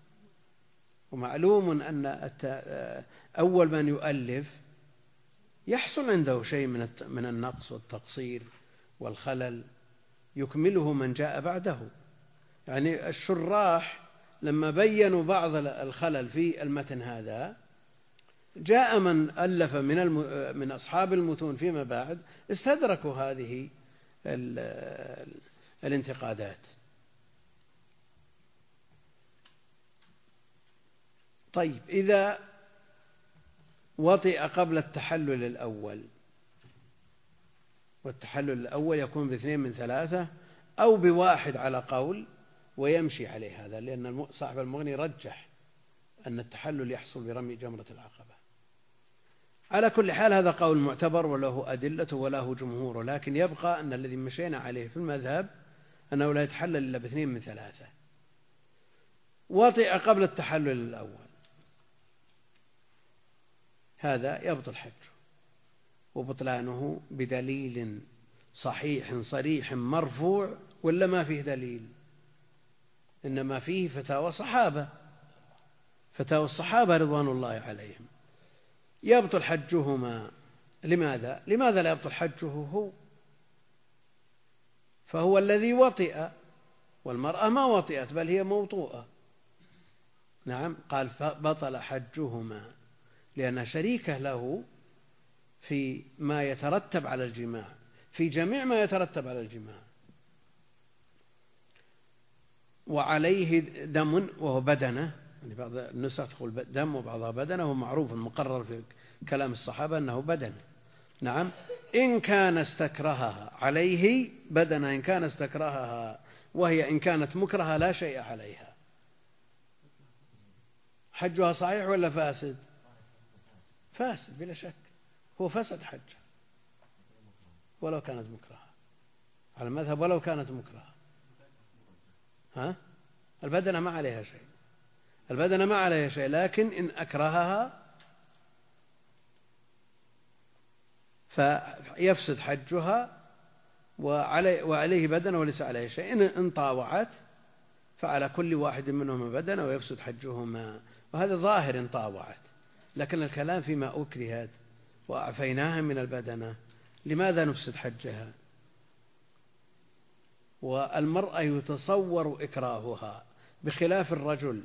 ومعلوم أن أول من يؤلف يحصل عنده شيء من النقص والتقصير والخلل يكمله من جاء بعده. يعني الشراح لما بينوا بعض الخلل في المتن هذا جاء من ألف من من أصحاب المتون فيما بعد استدركوا هذه الانتقادات. طيب إذا وطئ قبل التحلل الأول، والتحلل الأول يكون باثنين من ثلاثة أو بواحد على قول، ويمشي عليه هذا، لأن صاحب المغني رجح أن التحلل يحصل برمي جمرة العقبة. على كل حال هذا قول معتبر وله أدلة وله جمهور، لكن يبقى أن الذي مشينا عليه في المذهب أنه لا يتحلل إلا باثنين من ثلاثة. وطئ قبل التحلل الأول، هذا يبطل حجه، وبطلانه بدليل صحيح صريح مرفوع، ولا ما فيه دليل؟ إنما فيه فتاوى صحابة، فتاوى الصحابة رضوان الله عليهم. يبطل حجهما. لماذا؟ لماذا لا يبطل حجه هو؟ فهو الذي وطئ، والمرأة ما وطئت بل هي موطوءة. نعم، قال فبطل حجهما لأن شريكة له في ما يترتب على الجماع، في جميع ما يترتب على الجماع. وعليه دم وهو بدنه، يعني بعض النسخ تقول دم وبعضها بدنه، هو معروف المقرر في كلام الصحابة أنه بدن. نعم، إن كان استكرهها عليه بدنه، إن كان استكرهها، وهي إن كانت مكرهة لا شيء عليها. حجها صحيح ولا فاسد؟ فاسد بلا شك، هو فسد حجه ولو كانت مكرهة، على المذهب ولو كانت مكرهة. ها؟ البدنة ما عليها شيء، البدنة ما عليها شيء، لكن إن أكرهها فيفسد حجها، وعليه, وعليه بدنة وليس عليه شيء. إن طاوعت فعلى كل واحد منهما بدنة ويفسد حجهما، وهذا ظاهر إن طاوعت. لكن الكلام فيما أكرهت وأعفيناها من البدنة، لماذا نفسد حجها؟ والمرأة يتصور إكراهها بخلاف الرجل.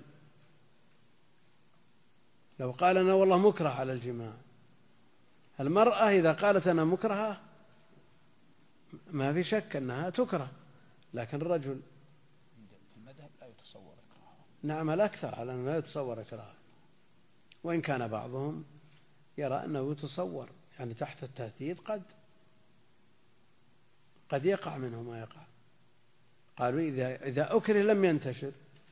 لو قال أنا والله مكره على الجماع، المرأة إذا قالت أنا مكرهة ما في شك أنها تكره، لكن الرجل في المذهب لا يتصور إكراهها. نعم، الأكثر على أنه لا يتصور إكراهها، وإن كان بعضهم يرى أنه يتصور، يعني تحت التهديد قد قد يقع منه ما يقع. قالوا إذا إذا أكره لم ينتشر،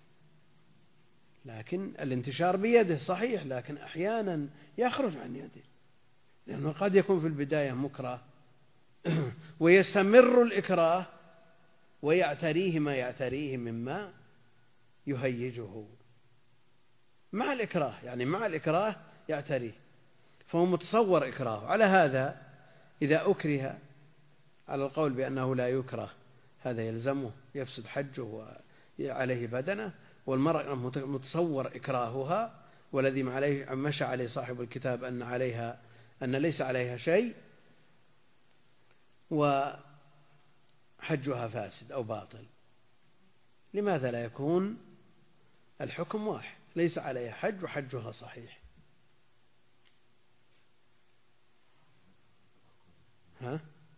لكن الانتشار بيده صحيح، لكن أحيانا يخرج عن يده، لأنه قد يكون في البداية مكره ويستمر الإكراه ويعتريه ما يعتريه مما يهيجه مع الإكراه، يعني مع الإكراه يعتريه، فهو متصور إكراه. على هذا إذا أكره على القول بأنه لا يكره هذا يلزمه يفسد حجه وعليه بدنه، والمرأة متصور إكراهها، والذي مشى عليه صاحب الكتاب أن عليها أن ليس عليها شيء وحجها فاسد أو باطل. لماذا لا يكون الحكم واحد؟ ليس عليها حج وحجها صحيح. ها؟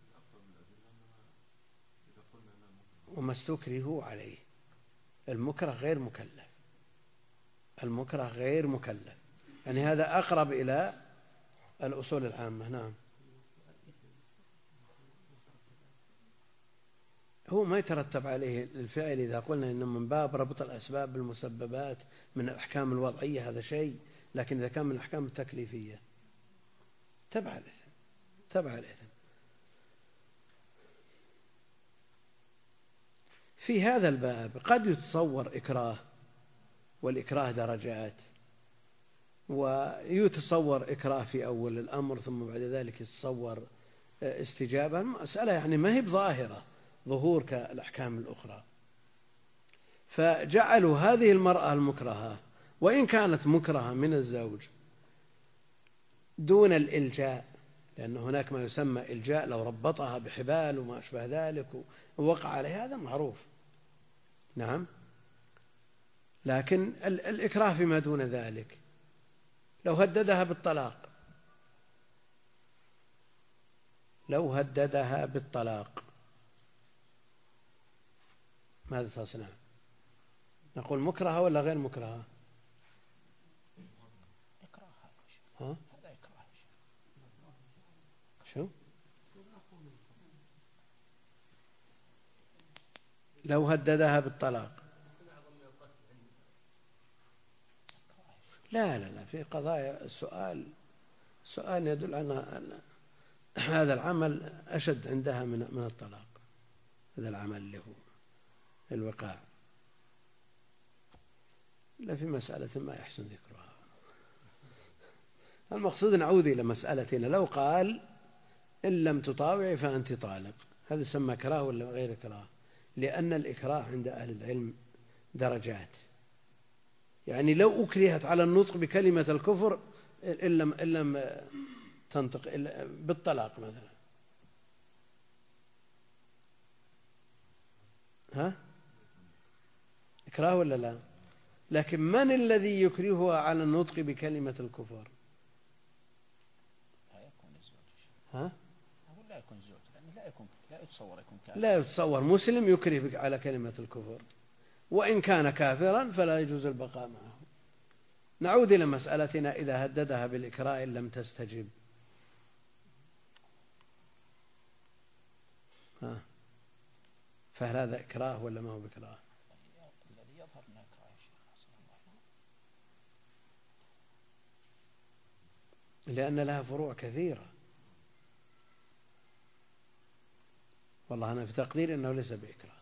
وما استكرهوا عليه، المكره غير مكلف، المكره غير مكلف، يعني هذا أقرب إلى الأصول العامة. نعم، هو ما يترتب عليه الفعل. إذا قلنا إن من باب ربط الأسباب بالمسببات من الأحكام الوضعية هذا شيء، لكن إذا كان من الأحكام التكليفية تبع الإثم، تبع الإثم. في هذا الباب قد يتصور إكراه، والإكراه درجات، ويتصور إكراه في أول الأمر ثم بعد ذلك يتصور استجابة. المسألة يعني ما هي بظاهرة ظهور كالأحكام الأخرى. فجعلوا هذه المرأة المكرهة وإن كانت مكرهة من الزوج دون الإلجاء، لأن هناك ما يسمى إلجاء، لو ربطها بحبال وما أشبه ذلك ووقع عليها، هذا معروف. نعم، لكن الإكراه فيما دون ذلك، لو هددها بالطلاق، لو هددها بالطلاق ماذا تصنع؟ نقول مكرهة ولا غير مكرهة؟ إكراه. ها؟ هذا إكراه شو لو هددها بالطلاق؟ لا لا لا، في قضايا السؤال سؤال يدل على أن هذا العمل أشد عندها من من الطلاق، هذا العمل اللي هو الوقاع. لا، في مسألة ما يحسن ذكرها. المقصود نعود إلى مسألتنا، لو قال إن لم تطاوعي فأنت طالق، هذا يسمى كراه ولا غير كراه؟ لأن الإكراه عند أهل العلم درجات، يعني لو أكرهت على النطق بكلمة الكفر إن لم, إن لم تنطق بالطلاق مثلا، ها إكراه ولا لا؟ لكن من الذي يكرهها على النطق بكلمة الكفر؟ لا يكون الزوج. ها؟ لا يكون زوج، يعني لا يكون لا يتصور يكون كافر. لا يتصور مسلم يكره على كلمة الكفر، وإن كان كافرا فلا يجوز البقاء معه. نعود إلى مسألتنا، إذا هددها بالإكراه إن لم تستجب، ها، فهل هذا إكراه ولا ما هو بإكراه؟ الذي يظهر من إكراه يا شيخ، لأن لها فروع كثيرة. والله أنا في تقدير أنه ليس بإكراه،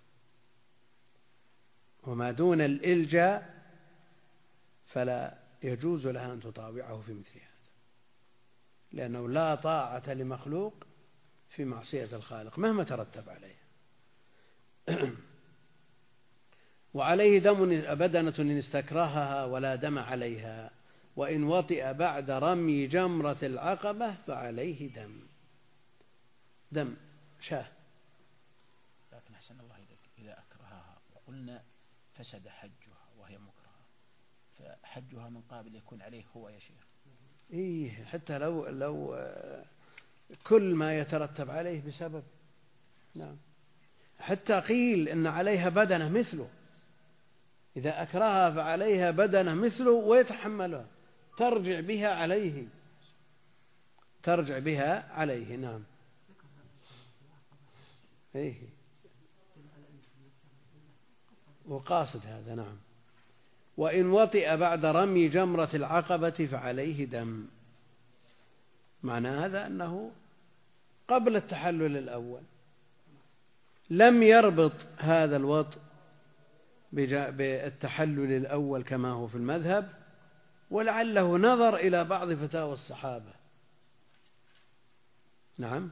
وما دون الإلجاء فلا يجوز لها أن تطاوعه في مثل هذا، لأنه لا طاعة لمخلوق في معصية الخالق مهما ترتب عليه. وعليه دم بدنة إن استكرهها ولا دم عليها، وإن وطئ بعد رمي جمرة العقبة فعليه دم. دم شاه. لكن أحسن الله إليك، إذا أكرهها وقلنا فسد حجها وهي مكرهة، فحجها من قابل يكون عليه هو يا شيخ. إيه، حتى لو لو كل ما يترتب عليه بسبب. نعم، حتى قيل إن عليها بدنة مثله، إذا أكرهها فعليها بدنة مثله ويتحملها، ترجع بها عليه، ترجع بها عليه. نعم. إيه، وقاصد هذا. نعم. وإن وطئ بعد رمي جمرة العقبة فعليه دم، معنى هذا أنه قبل التحلل الأول لم يربط هذا الوطء بالتحلل الأول كما هو في المذهب، ولعله نظر إلى بعض فتاوى الصحابة. نعم،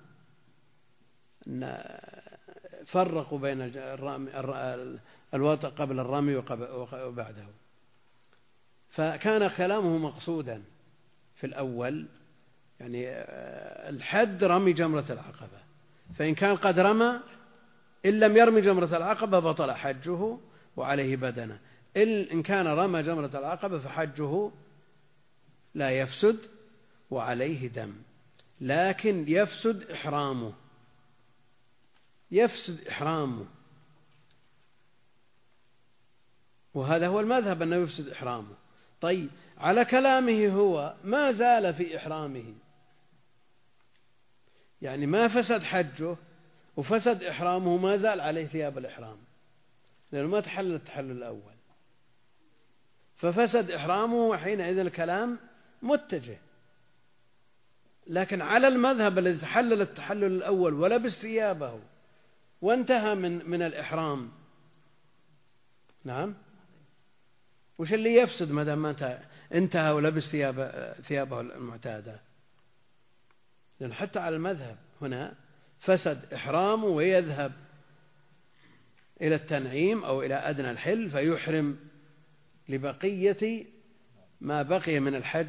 فرقوا بين الوطء قبل الرمي وبعده، فكان كلامه مقصودا في الأول، يعني الحد رمي جمرة العقبة، فإن كان قد رمى إن لم يرمي جمرة العقبة بطل حجه وعليه بدنة، إن كان رمى جمرة العقبة فحجه لا يفسد وعليه دم، لكن يفسد إحرامه، يفسد إحرامه، وهذا هو المذهب أنه يفسد إحرامه. طيب، على كلامه هو ما زال في إحرامه، يعني ما فسد حجه وفسد إحرامه، ما زال عليه ثياب الإحرام لأنه ما تحلل التحلل الأول، ففسد إحرامه، وحينئذ الكلام متجه. لكن على المذهب الذي تحلل التحلل الأول ولبس ثيابه وانتهى من من الإحرام، نعم، وش اللي يفسد ما دام انتهى انتهى ولبس ثياب ثيابه المعتادة؟ لأن حتى على المذهب هنا فسد إحرامه ويذهب إلى التنعيم أو إلى أدنى الحل فيحرم لبقية ما بقي من الحج.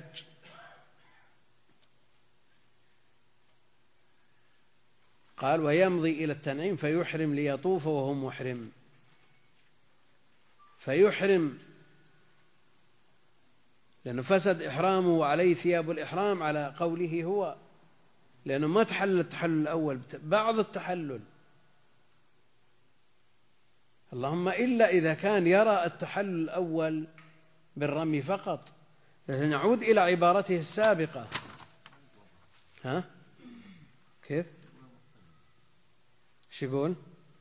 قال ويمضي إلى التنعيم فيحرم ليطوف وهو محرم، فيحرم لأنه فسد إحرامه وعليه ثياب الإحرام على قوله هو، لأنه ما تحلل التحلل الأول، بعض التحلل، اللهم إلا إذا كان يرى التحلل الأول بالرمي فقط. نعود إلى عبارته السابقة. ها؟ كيف؟ كيف؟ شو يقول؟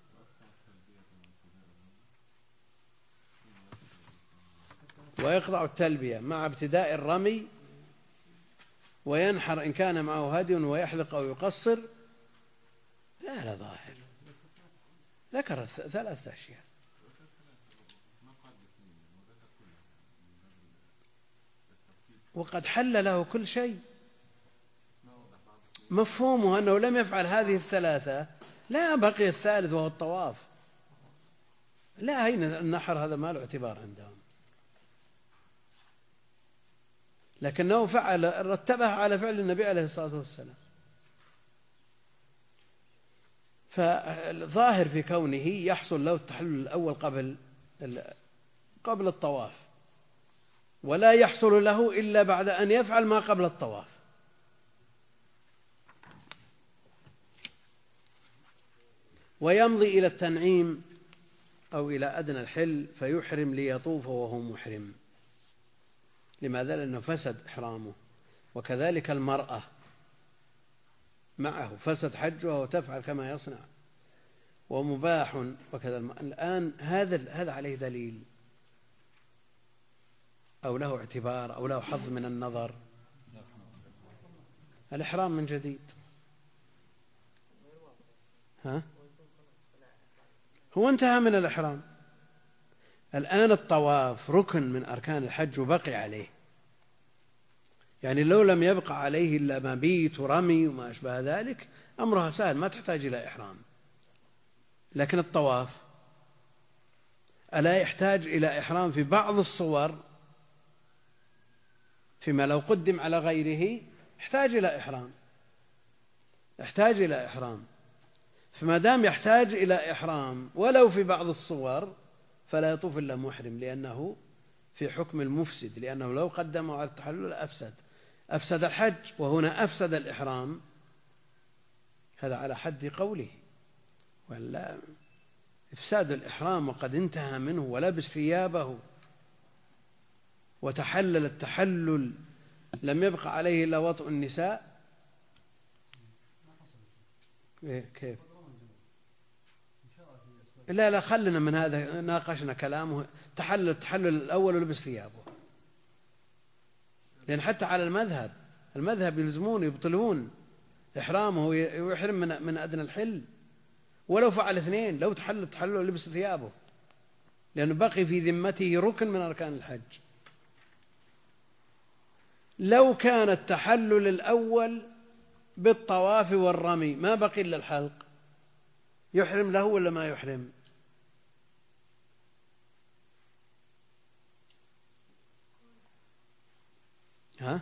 ويقطع التلبية مع ابتداء الرمي وينحر إن كان معه هدي ويحلق أو يقصر. لا لا ظاهر، ذكر ثلاثة أشياء. وقد حل له كل شيء. مفهومه أنه لم يفعل هذه الثلاثة، لا بقي الثالث وهو الطواف. لا، هين النحر هذا ما له اعتبار عندهم، لكنه فعل رتبها على فعل النبي عليه الصلاة والسلام. فالظاهر في كونه يحصل له التحلل الأول قبل قبل الطواف، ولا يحصل له إلا بعد أن يفعل ما قبل الطواف. ويمضي إلى التنعيم أو إلى أدنى الحل فيحرم ليطوف وهو محرم. لماذا؟ لأنه فسد إحرامه. وكذلك المرأة معه فسد حجها وتفعل كما يصنع ومباح. وكذا الآن هذا هذا عليه دليل أو له اعتبار أو له حظ من النظر. الإحرام من جديد. ها؟ هو انتهى من الإحرام. الآن الطواف ركن من أركان الحج وبقي عليه، يعني لو لم يبقى عليه إلا مبيت ورمي وما أشبه ذلك أمرها سهل، ما تحتاج إلى إحرام. لكن الطواف ألا يحتاج إلى إحرام في بعض الصور، فيما لو قدم على غيره يحتاج إلى إحرام، يحتاج إلى إحرام. فما دام يحتاج إلى إحرام ولو في بعض الصور فلا يطوف إلا محرم، لأنه في حكم المفسد، لأنه لو قدمه على التحلل أفسد أفسد الحج، وهنا أفسد الإحرام. هذا على حد قوله، ولا إفساد الإحرام وقد انتهى منه ولبس ثيابه وتحلل التحلل لم يبقى عليه إلا وطء النساء. إيه كيف؟ لا لا خلنا من هذا، ناقشنا كلامه. تحلل التحلل الأول ولبس ثيابه، لأن حتى على المذهب المذهب يلزمون يبطلون إحرامه ويحرم من من أدنى الحل ولو فعل اثنين، لو تحلل التحلل ولبس ثيابه، لأنه بقي في ذمته ركن من أركان الحج. لو كان التحلل الأول بالطواف والرمي ما بقي إلا الحلق، يحرم له ولا ما يحرم؟ ها؟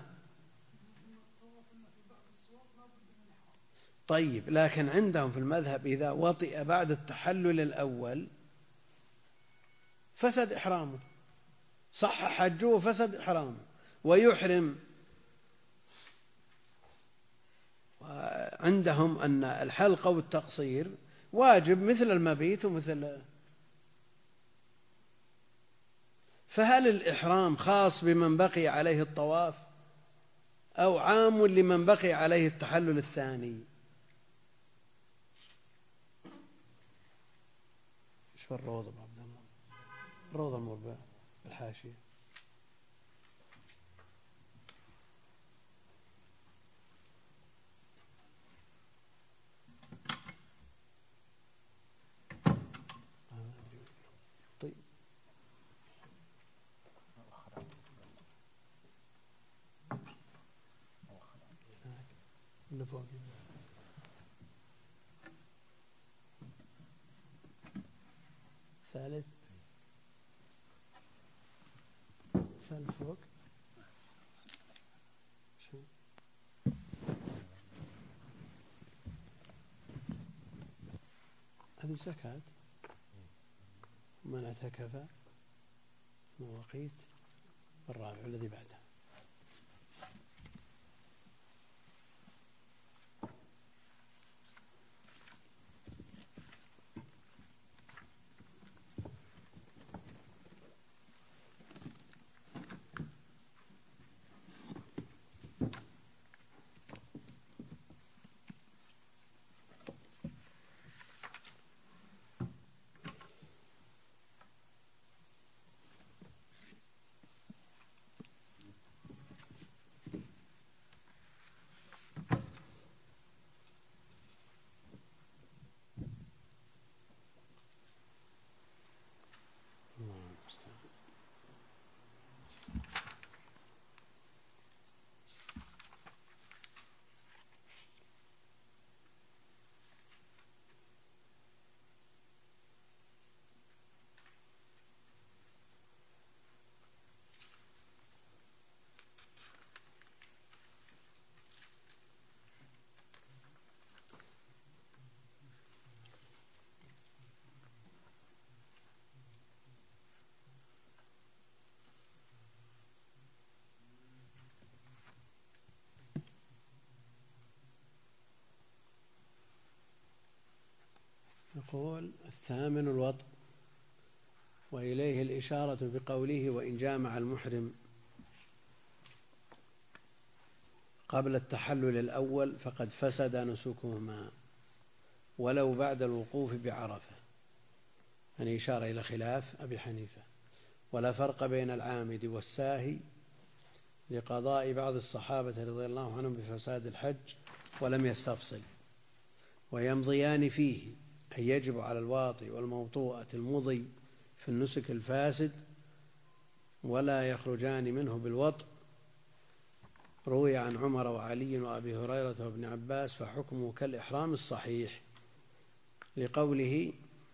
طيب، لكن عندهم في المذهب إذا وطئ بعد التحلل الأول فسد إحرامه، صح حجه وفسد إحرامه، ويحرم. وعندهم أن الحلق والتقصير واجب مثل المبيت ومثل. فهل الإحرام خاص بمن بقي عليه الطواف أو عام لمن بقي عليه التحلل الثاني؟ شو الروض أبو عبد الله؟ الروض المربع الحاشية. طيب اللي فوق ثالث ثالث فوق شو هذه زكاة من اعتكف مواقيت الرابع الذي بعده. يقول الثامن الوطء، وإليه الإشارة بقوله وإن جامع المحرم قبل التحلل الأول فقد فسد نسكهما ولو بعد الوقوف بعرفة، يعني إشارة إلى خلاف أبي حنيفة. ولا فرق بين العامد والساهي لقضاء بعض الصحابة رضي الله عنهم بفساد الحج ولم يستفصل، ويمضيان فيه، أي يجب على الواطئ والموطوءة المضي في النسك الفاسد ولا يخرجان منه بالوطء. روي عن عمر وعلي وأبي هريرة وابن عباس فحكمه كالإحرام الصحيح، لقوله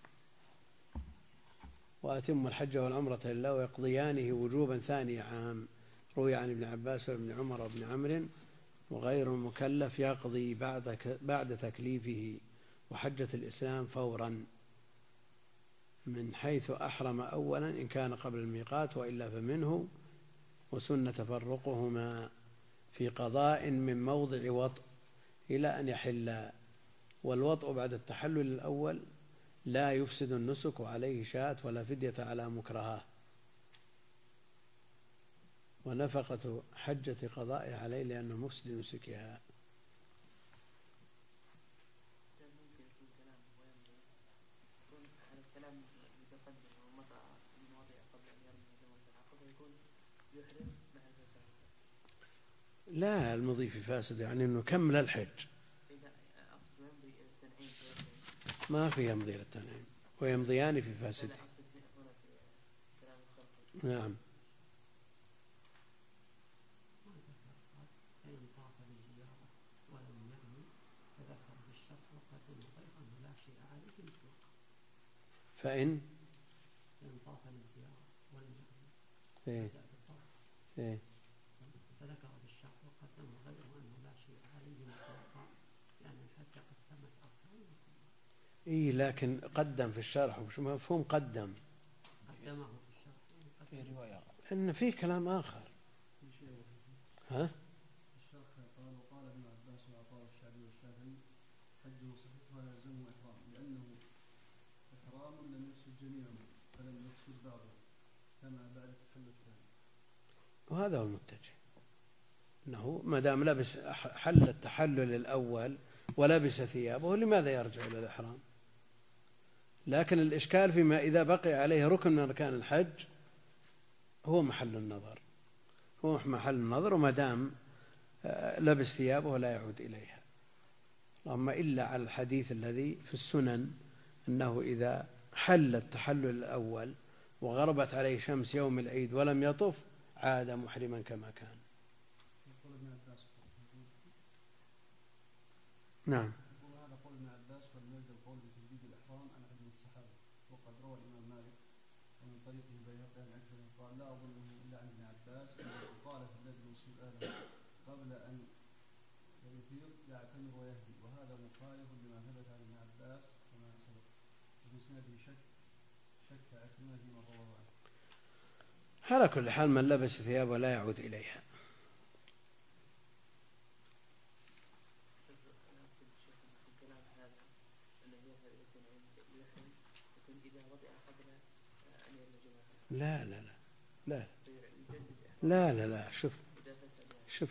وأتم الحج والعمرة لله ويقضيانه وجوبا ثاني عام. روي عن ابن عباس وابن عمر وابن عمرو وغير المكلف يقضي بعد بعد تكليفه وحجة الإسلام فورا من حيث أحرم أولا إن كان قبل الميقات، وإلا فمنه، وسن تفرقهما في قضاء من موضع وطء إلى أن يحل. والوطء بعد التحلل الأول لا يفسد النسك وعليه شاة ولا فدية على مكرهاه، ونفقة حجة قضائها عليه لأنه مفسد نسكها. لا، المضي في فاسد يعني أنه كمل الحج، ما في يمضي للتنعيم، ويمضيان في فاسد. نعم. فإن طاف للزيارة ولم يحرم فذكر بالشرط وقدم غير أنه لا شيء عليه مطلقا لأن الحج قد تمت أركانه. إيه لكن قدم في الشرح، وش مفهوم قدم؟ قدمه في الشرح في رواية إن في كلام آخر. ها؟ الشرح قال وقال ابن عباس وعطاء الشعبي والشافعي حجه صحيح ولا يلزمه إحرام لأنه إحرام لم يفسد جميعه فلم يفسد بعضه كما بعد التحلل الثاني. وهذا هو المتجه، أنه ما دام لبس حل التحلل الأول ولبس ثيابه لماذا يرجع إلى الإحرام؟ لكن الإشكال فيما إذا بقي عليه ركن من أركان الحج هو محل النظر، هو محل النظر، وما دام لبس ثيابه لا يعود إليها. اللهم إلا على الحديث الذي في السنن أنه إذا حل التحلل الأول وغربت عليه شمس يوم العيد ولم يطف عاد محرما كما كان. نعم. هذا قول ابن عباس والمرد القول بتجديد الإحرام عن عدم الصحابة، وقد روى الإمام مالك ومن طريقه البيهقي عن عكرمة قال لا أظنه إلا عن ابن عباس أنه قال في الذي يوصي آله قبل أن يفيض يعتمر ويهدي، وهذا مخالف لما ثبت عن ابن عباس كما سبق. وبإسناده شك شك عكرمة فيما رواه عنه. على كل حال من لبس ثيابه لا يعود إليها. لا لا لا لا لا لا لا شوف شوف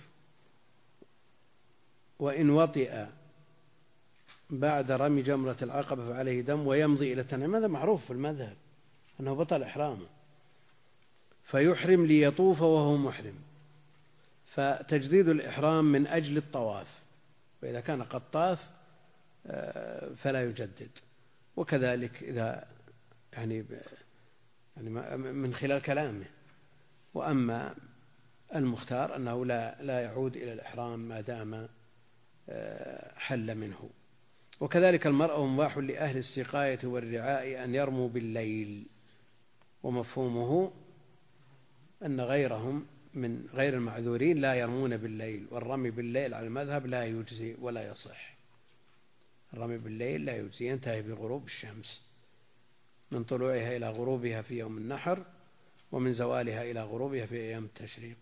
وإن وطئ بعد رمي جمرة العقبة فعليه دم ويمضي إلى التنعيم، هذا معروف في المذهب أنه بطل إحرامه، فيحرم ليطوف وهو محرم، فتجديد الإحرام من أجل الطواف، وإذا كان قد طاف فلا يجدد. وكذلك إذا يعني يعني من خلال كلامه. وأما المختار أنه لا لا يعود إلى الإحرام ما دام حل منه. وكذلك المرأة مباح لأهل السقاية والرعاء أن يرموا بالليل، ومفهومه أن غيرهم من غير المعذورين لا يرمون بالليل، والرمي بالليل على المذهب لا يجزي ولا يصح. الرمي بالليل لا يجزي، ينتهي بغروب الشمس من طلوعها إلى غروبها في يوم النحر، ومن زوالها إلى غروبها في أيام التشريق.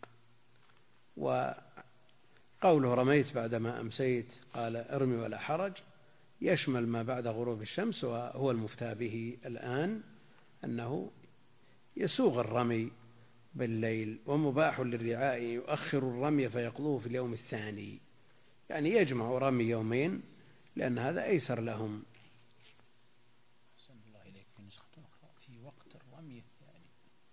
وقوله رميت بعدما أمسيت قال ارمي ولا حرج، يشمل ما بعد غروب الشمس، وهو المفتى به الآن أنه يسوغ الرمي بالليل، ومباح للرعاء يؤخر الرمي فيقضوه في اليوم الثاني، يعني يجمع رمي يومين لأن هذا أيسر لهم. أحسن الله إليك، في نسخة أخرى في وقت الرمي الثاني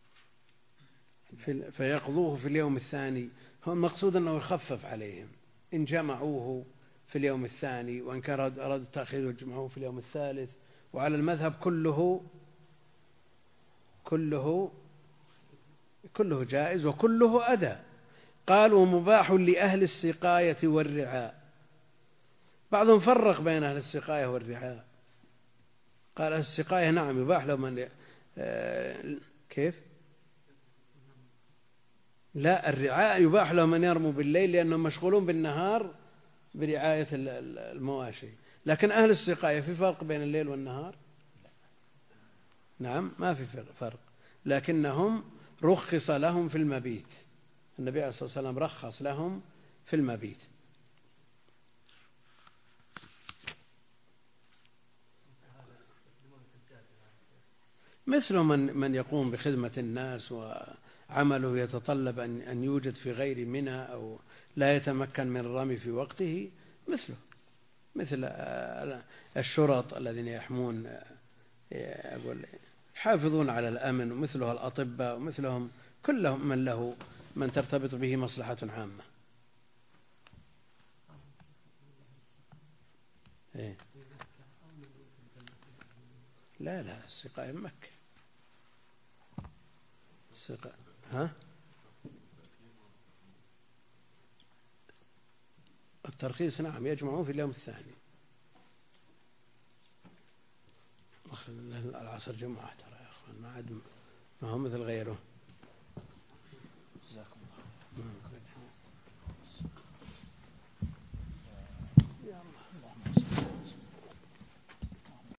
في فيقضوه في اليوم الثاني، هو المقصود أنه يخفف عليهم إن جمعوه في اليوم الثاني، وإن كان أرادوا التأخير يجمعوه في اليوم الثالث. وعلى المذهب كله كله كله جائز وكله أدى. قال ومباح لأهل السقاية والرعاء. بعضهم فرق بين أهل السقاية والرعاء، قال أهل السقاية نعم يباح لهم من آه كيف لا الرعاء يباح لهم أن يرموا بالليل لأنهم مشغولون بالنهار برعاية المواشي، لكن أهل السقاية في فرق بين الليل والنهار؟ نعم ما في فرق، لكنهم رخص لهم في المبيت، النبي عليه الصلاة والسلام رخص لهم في المبيت. مثل من من يقوم بخدمة الناس وعمله يتطلب أن أن يوجد في غير منى أو لا يتمكن من الرمي في وقته، مثله مثل الشرط الذين يحمون أقول يحافظون على الأمن، ومثله الأطباء، ومثلهم كلهم من له من ترتبط به مصلحة عامة. إيه؟ لا لا السقاية مكة. السقاية ها الترخيص نعم يجمعون في اليوم الثاني. العصر جمعة ترى يا أخوان، ما عاد ما هو مثل غيره. جزاكم الله.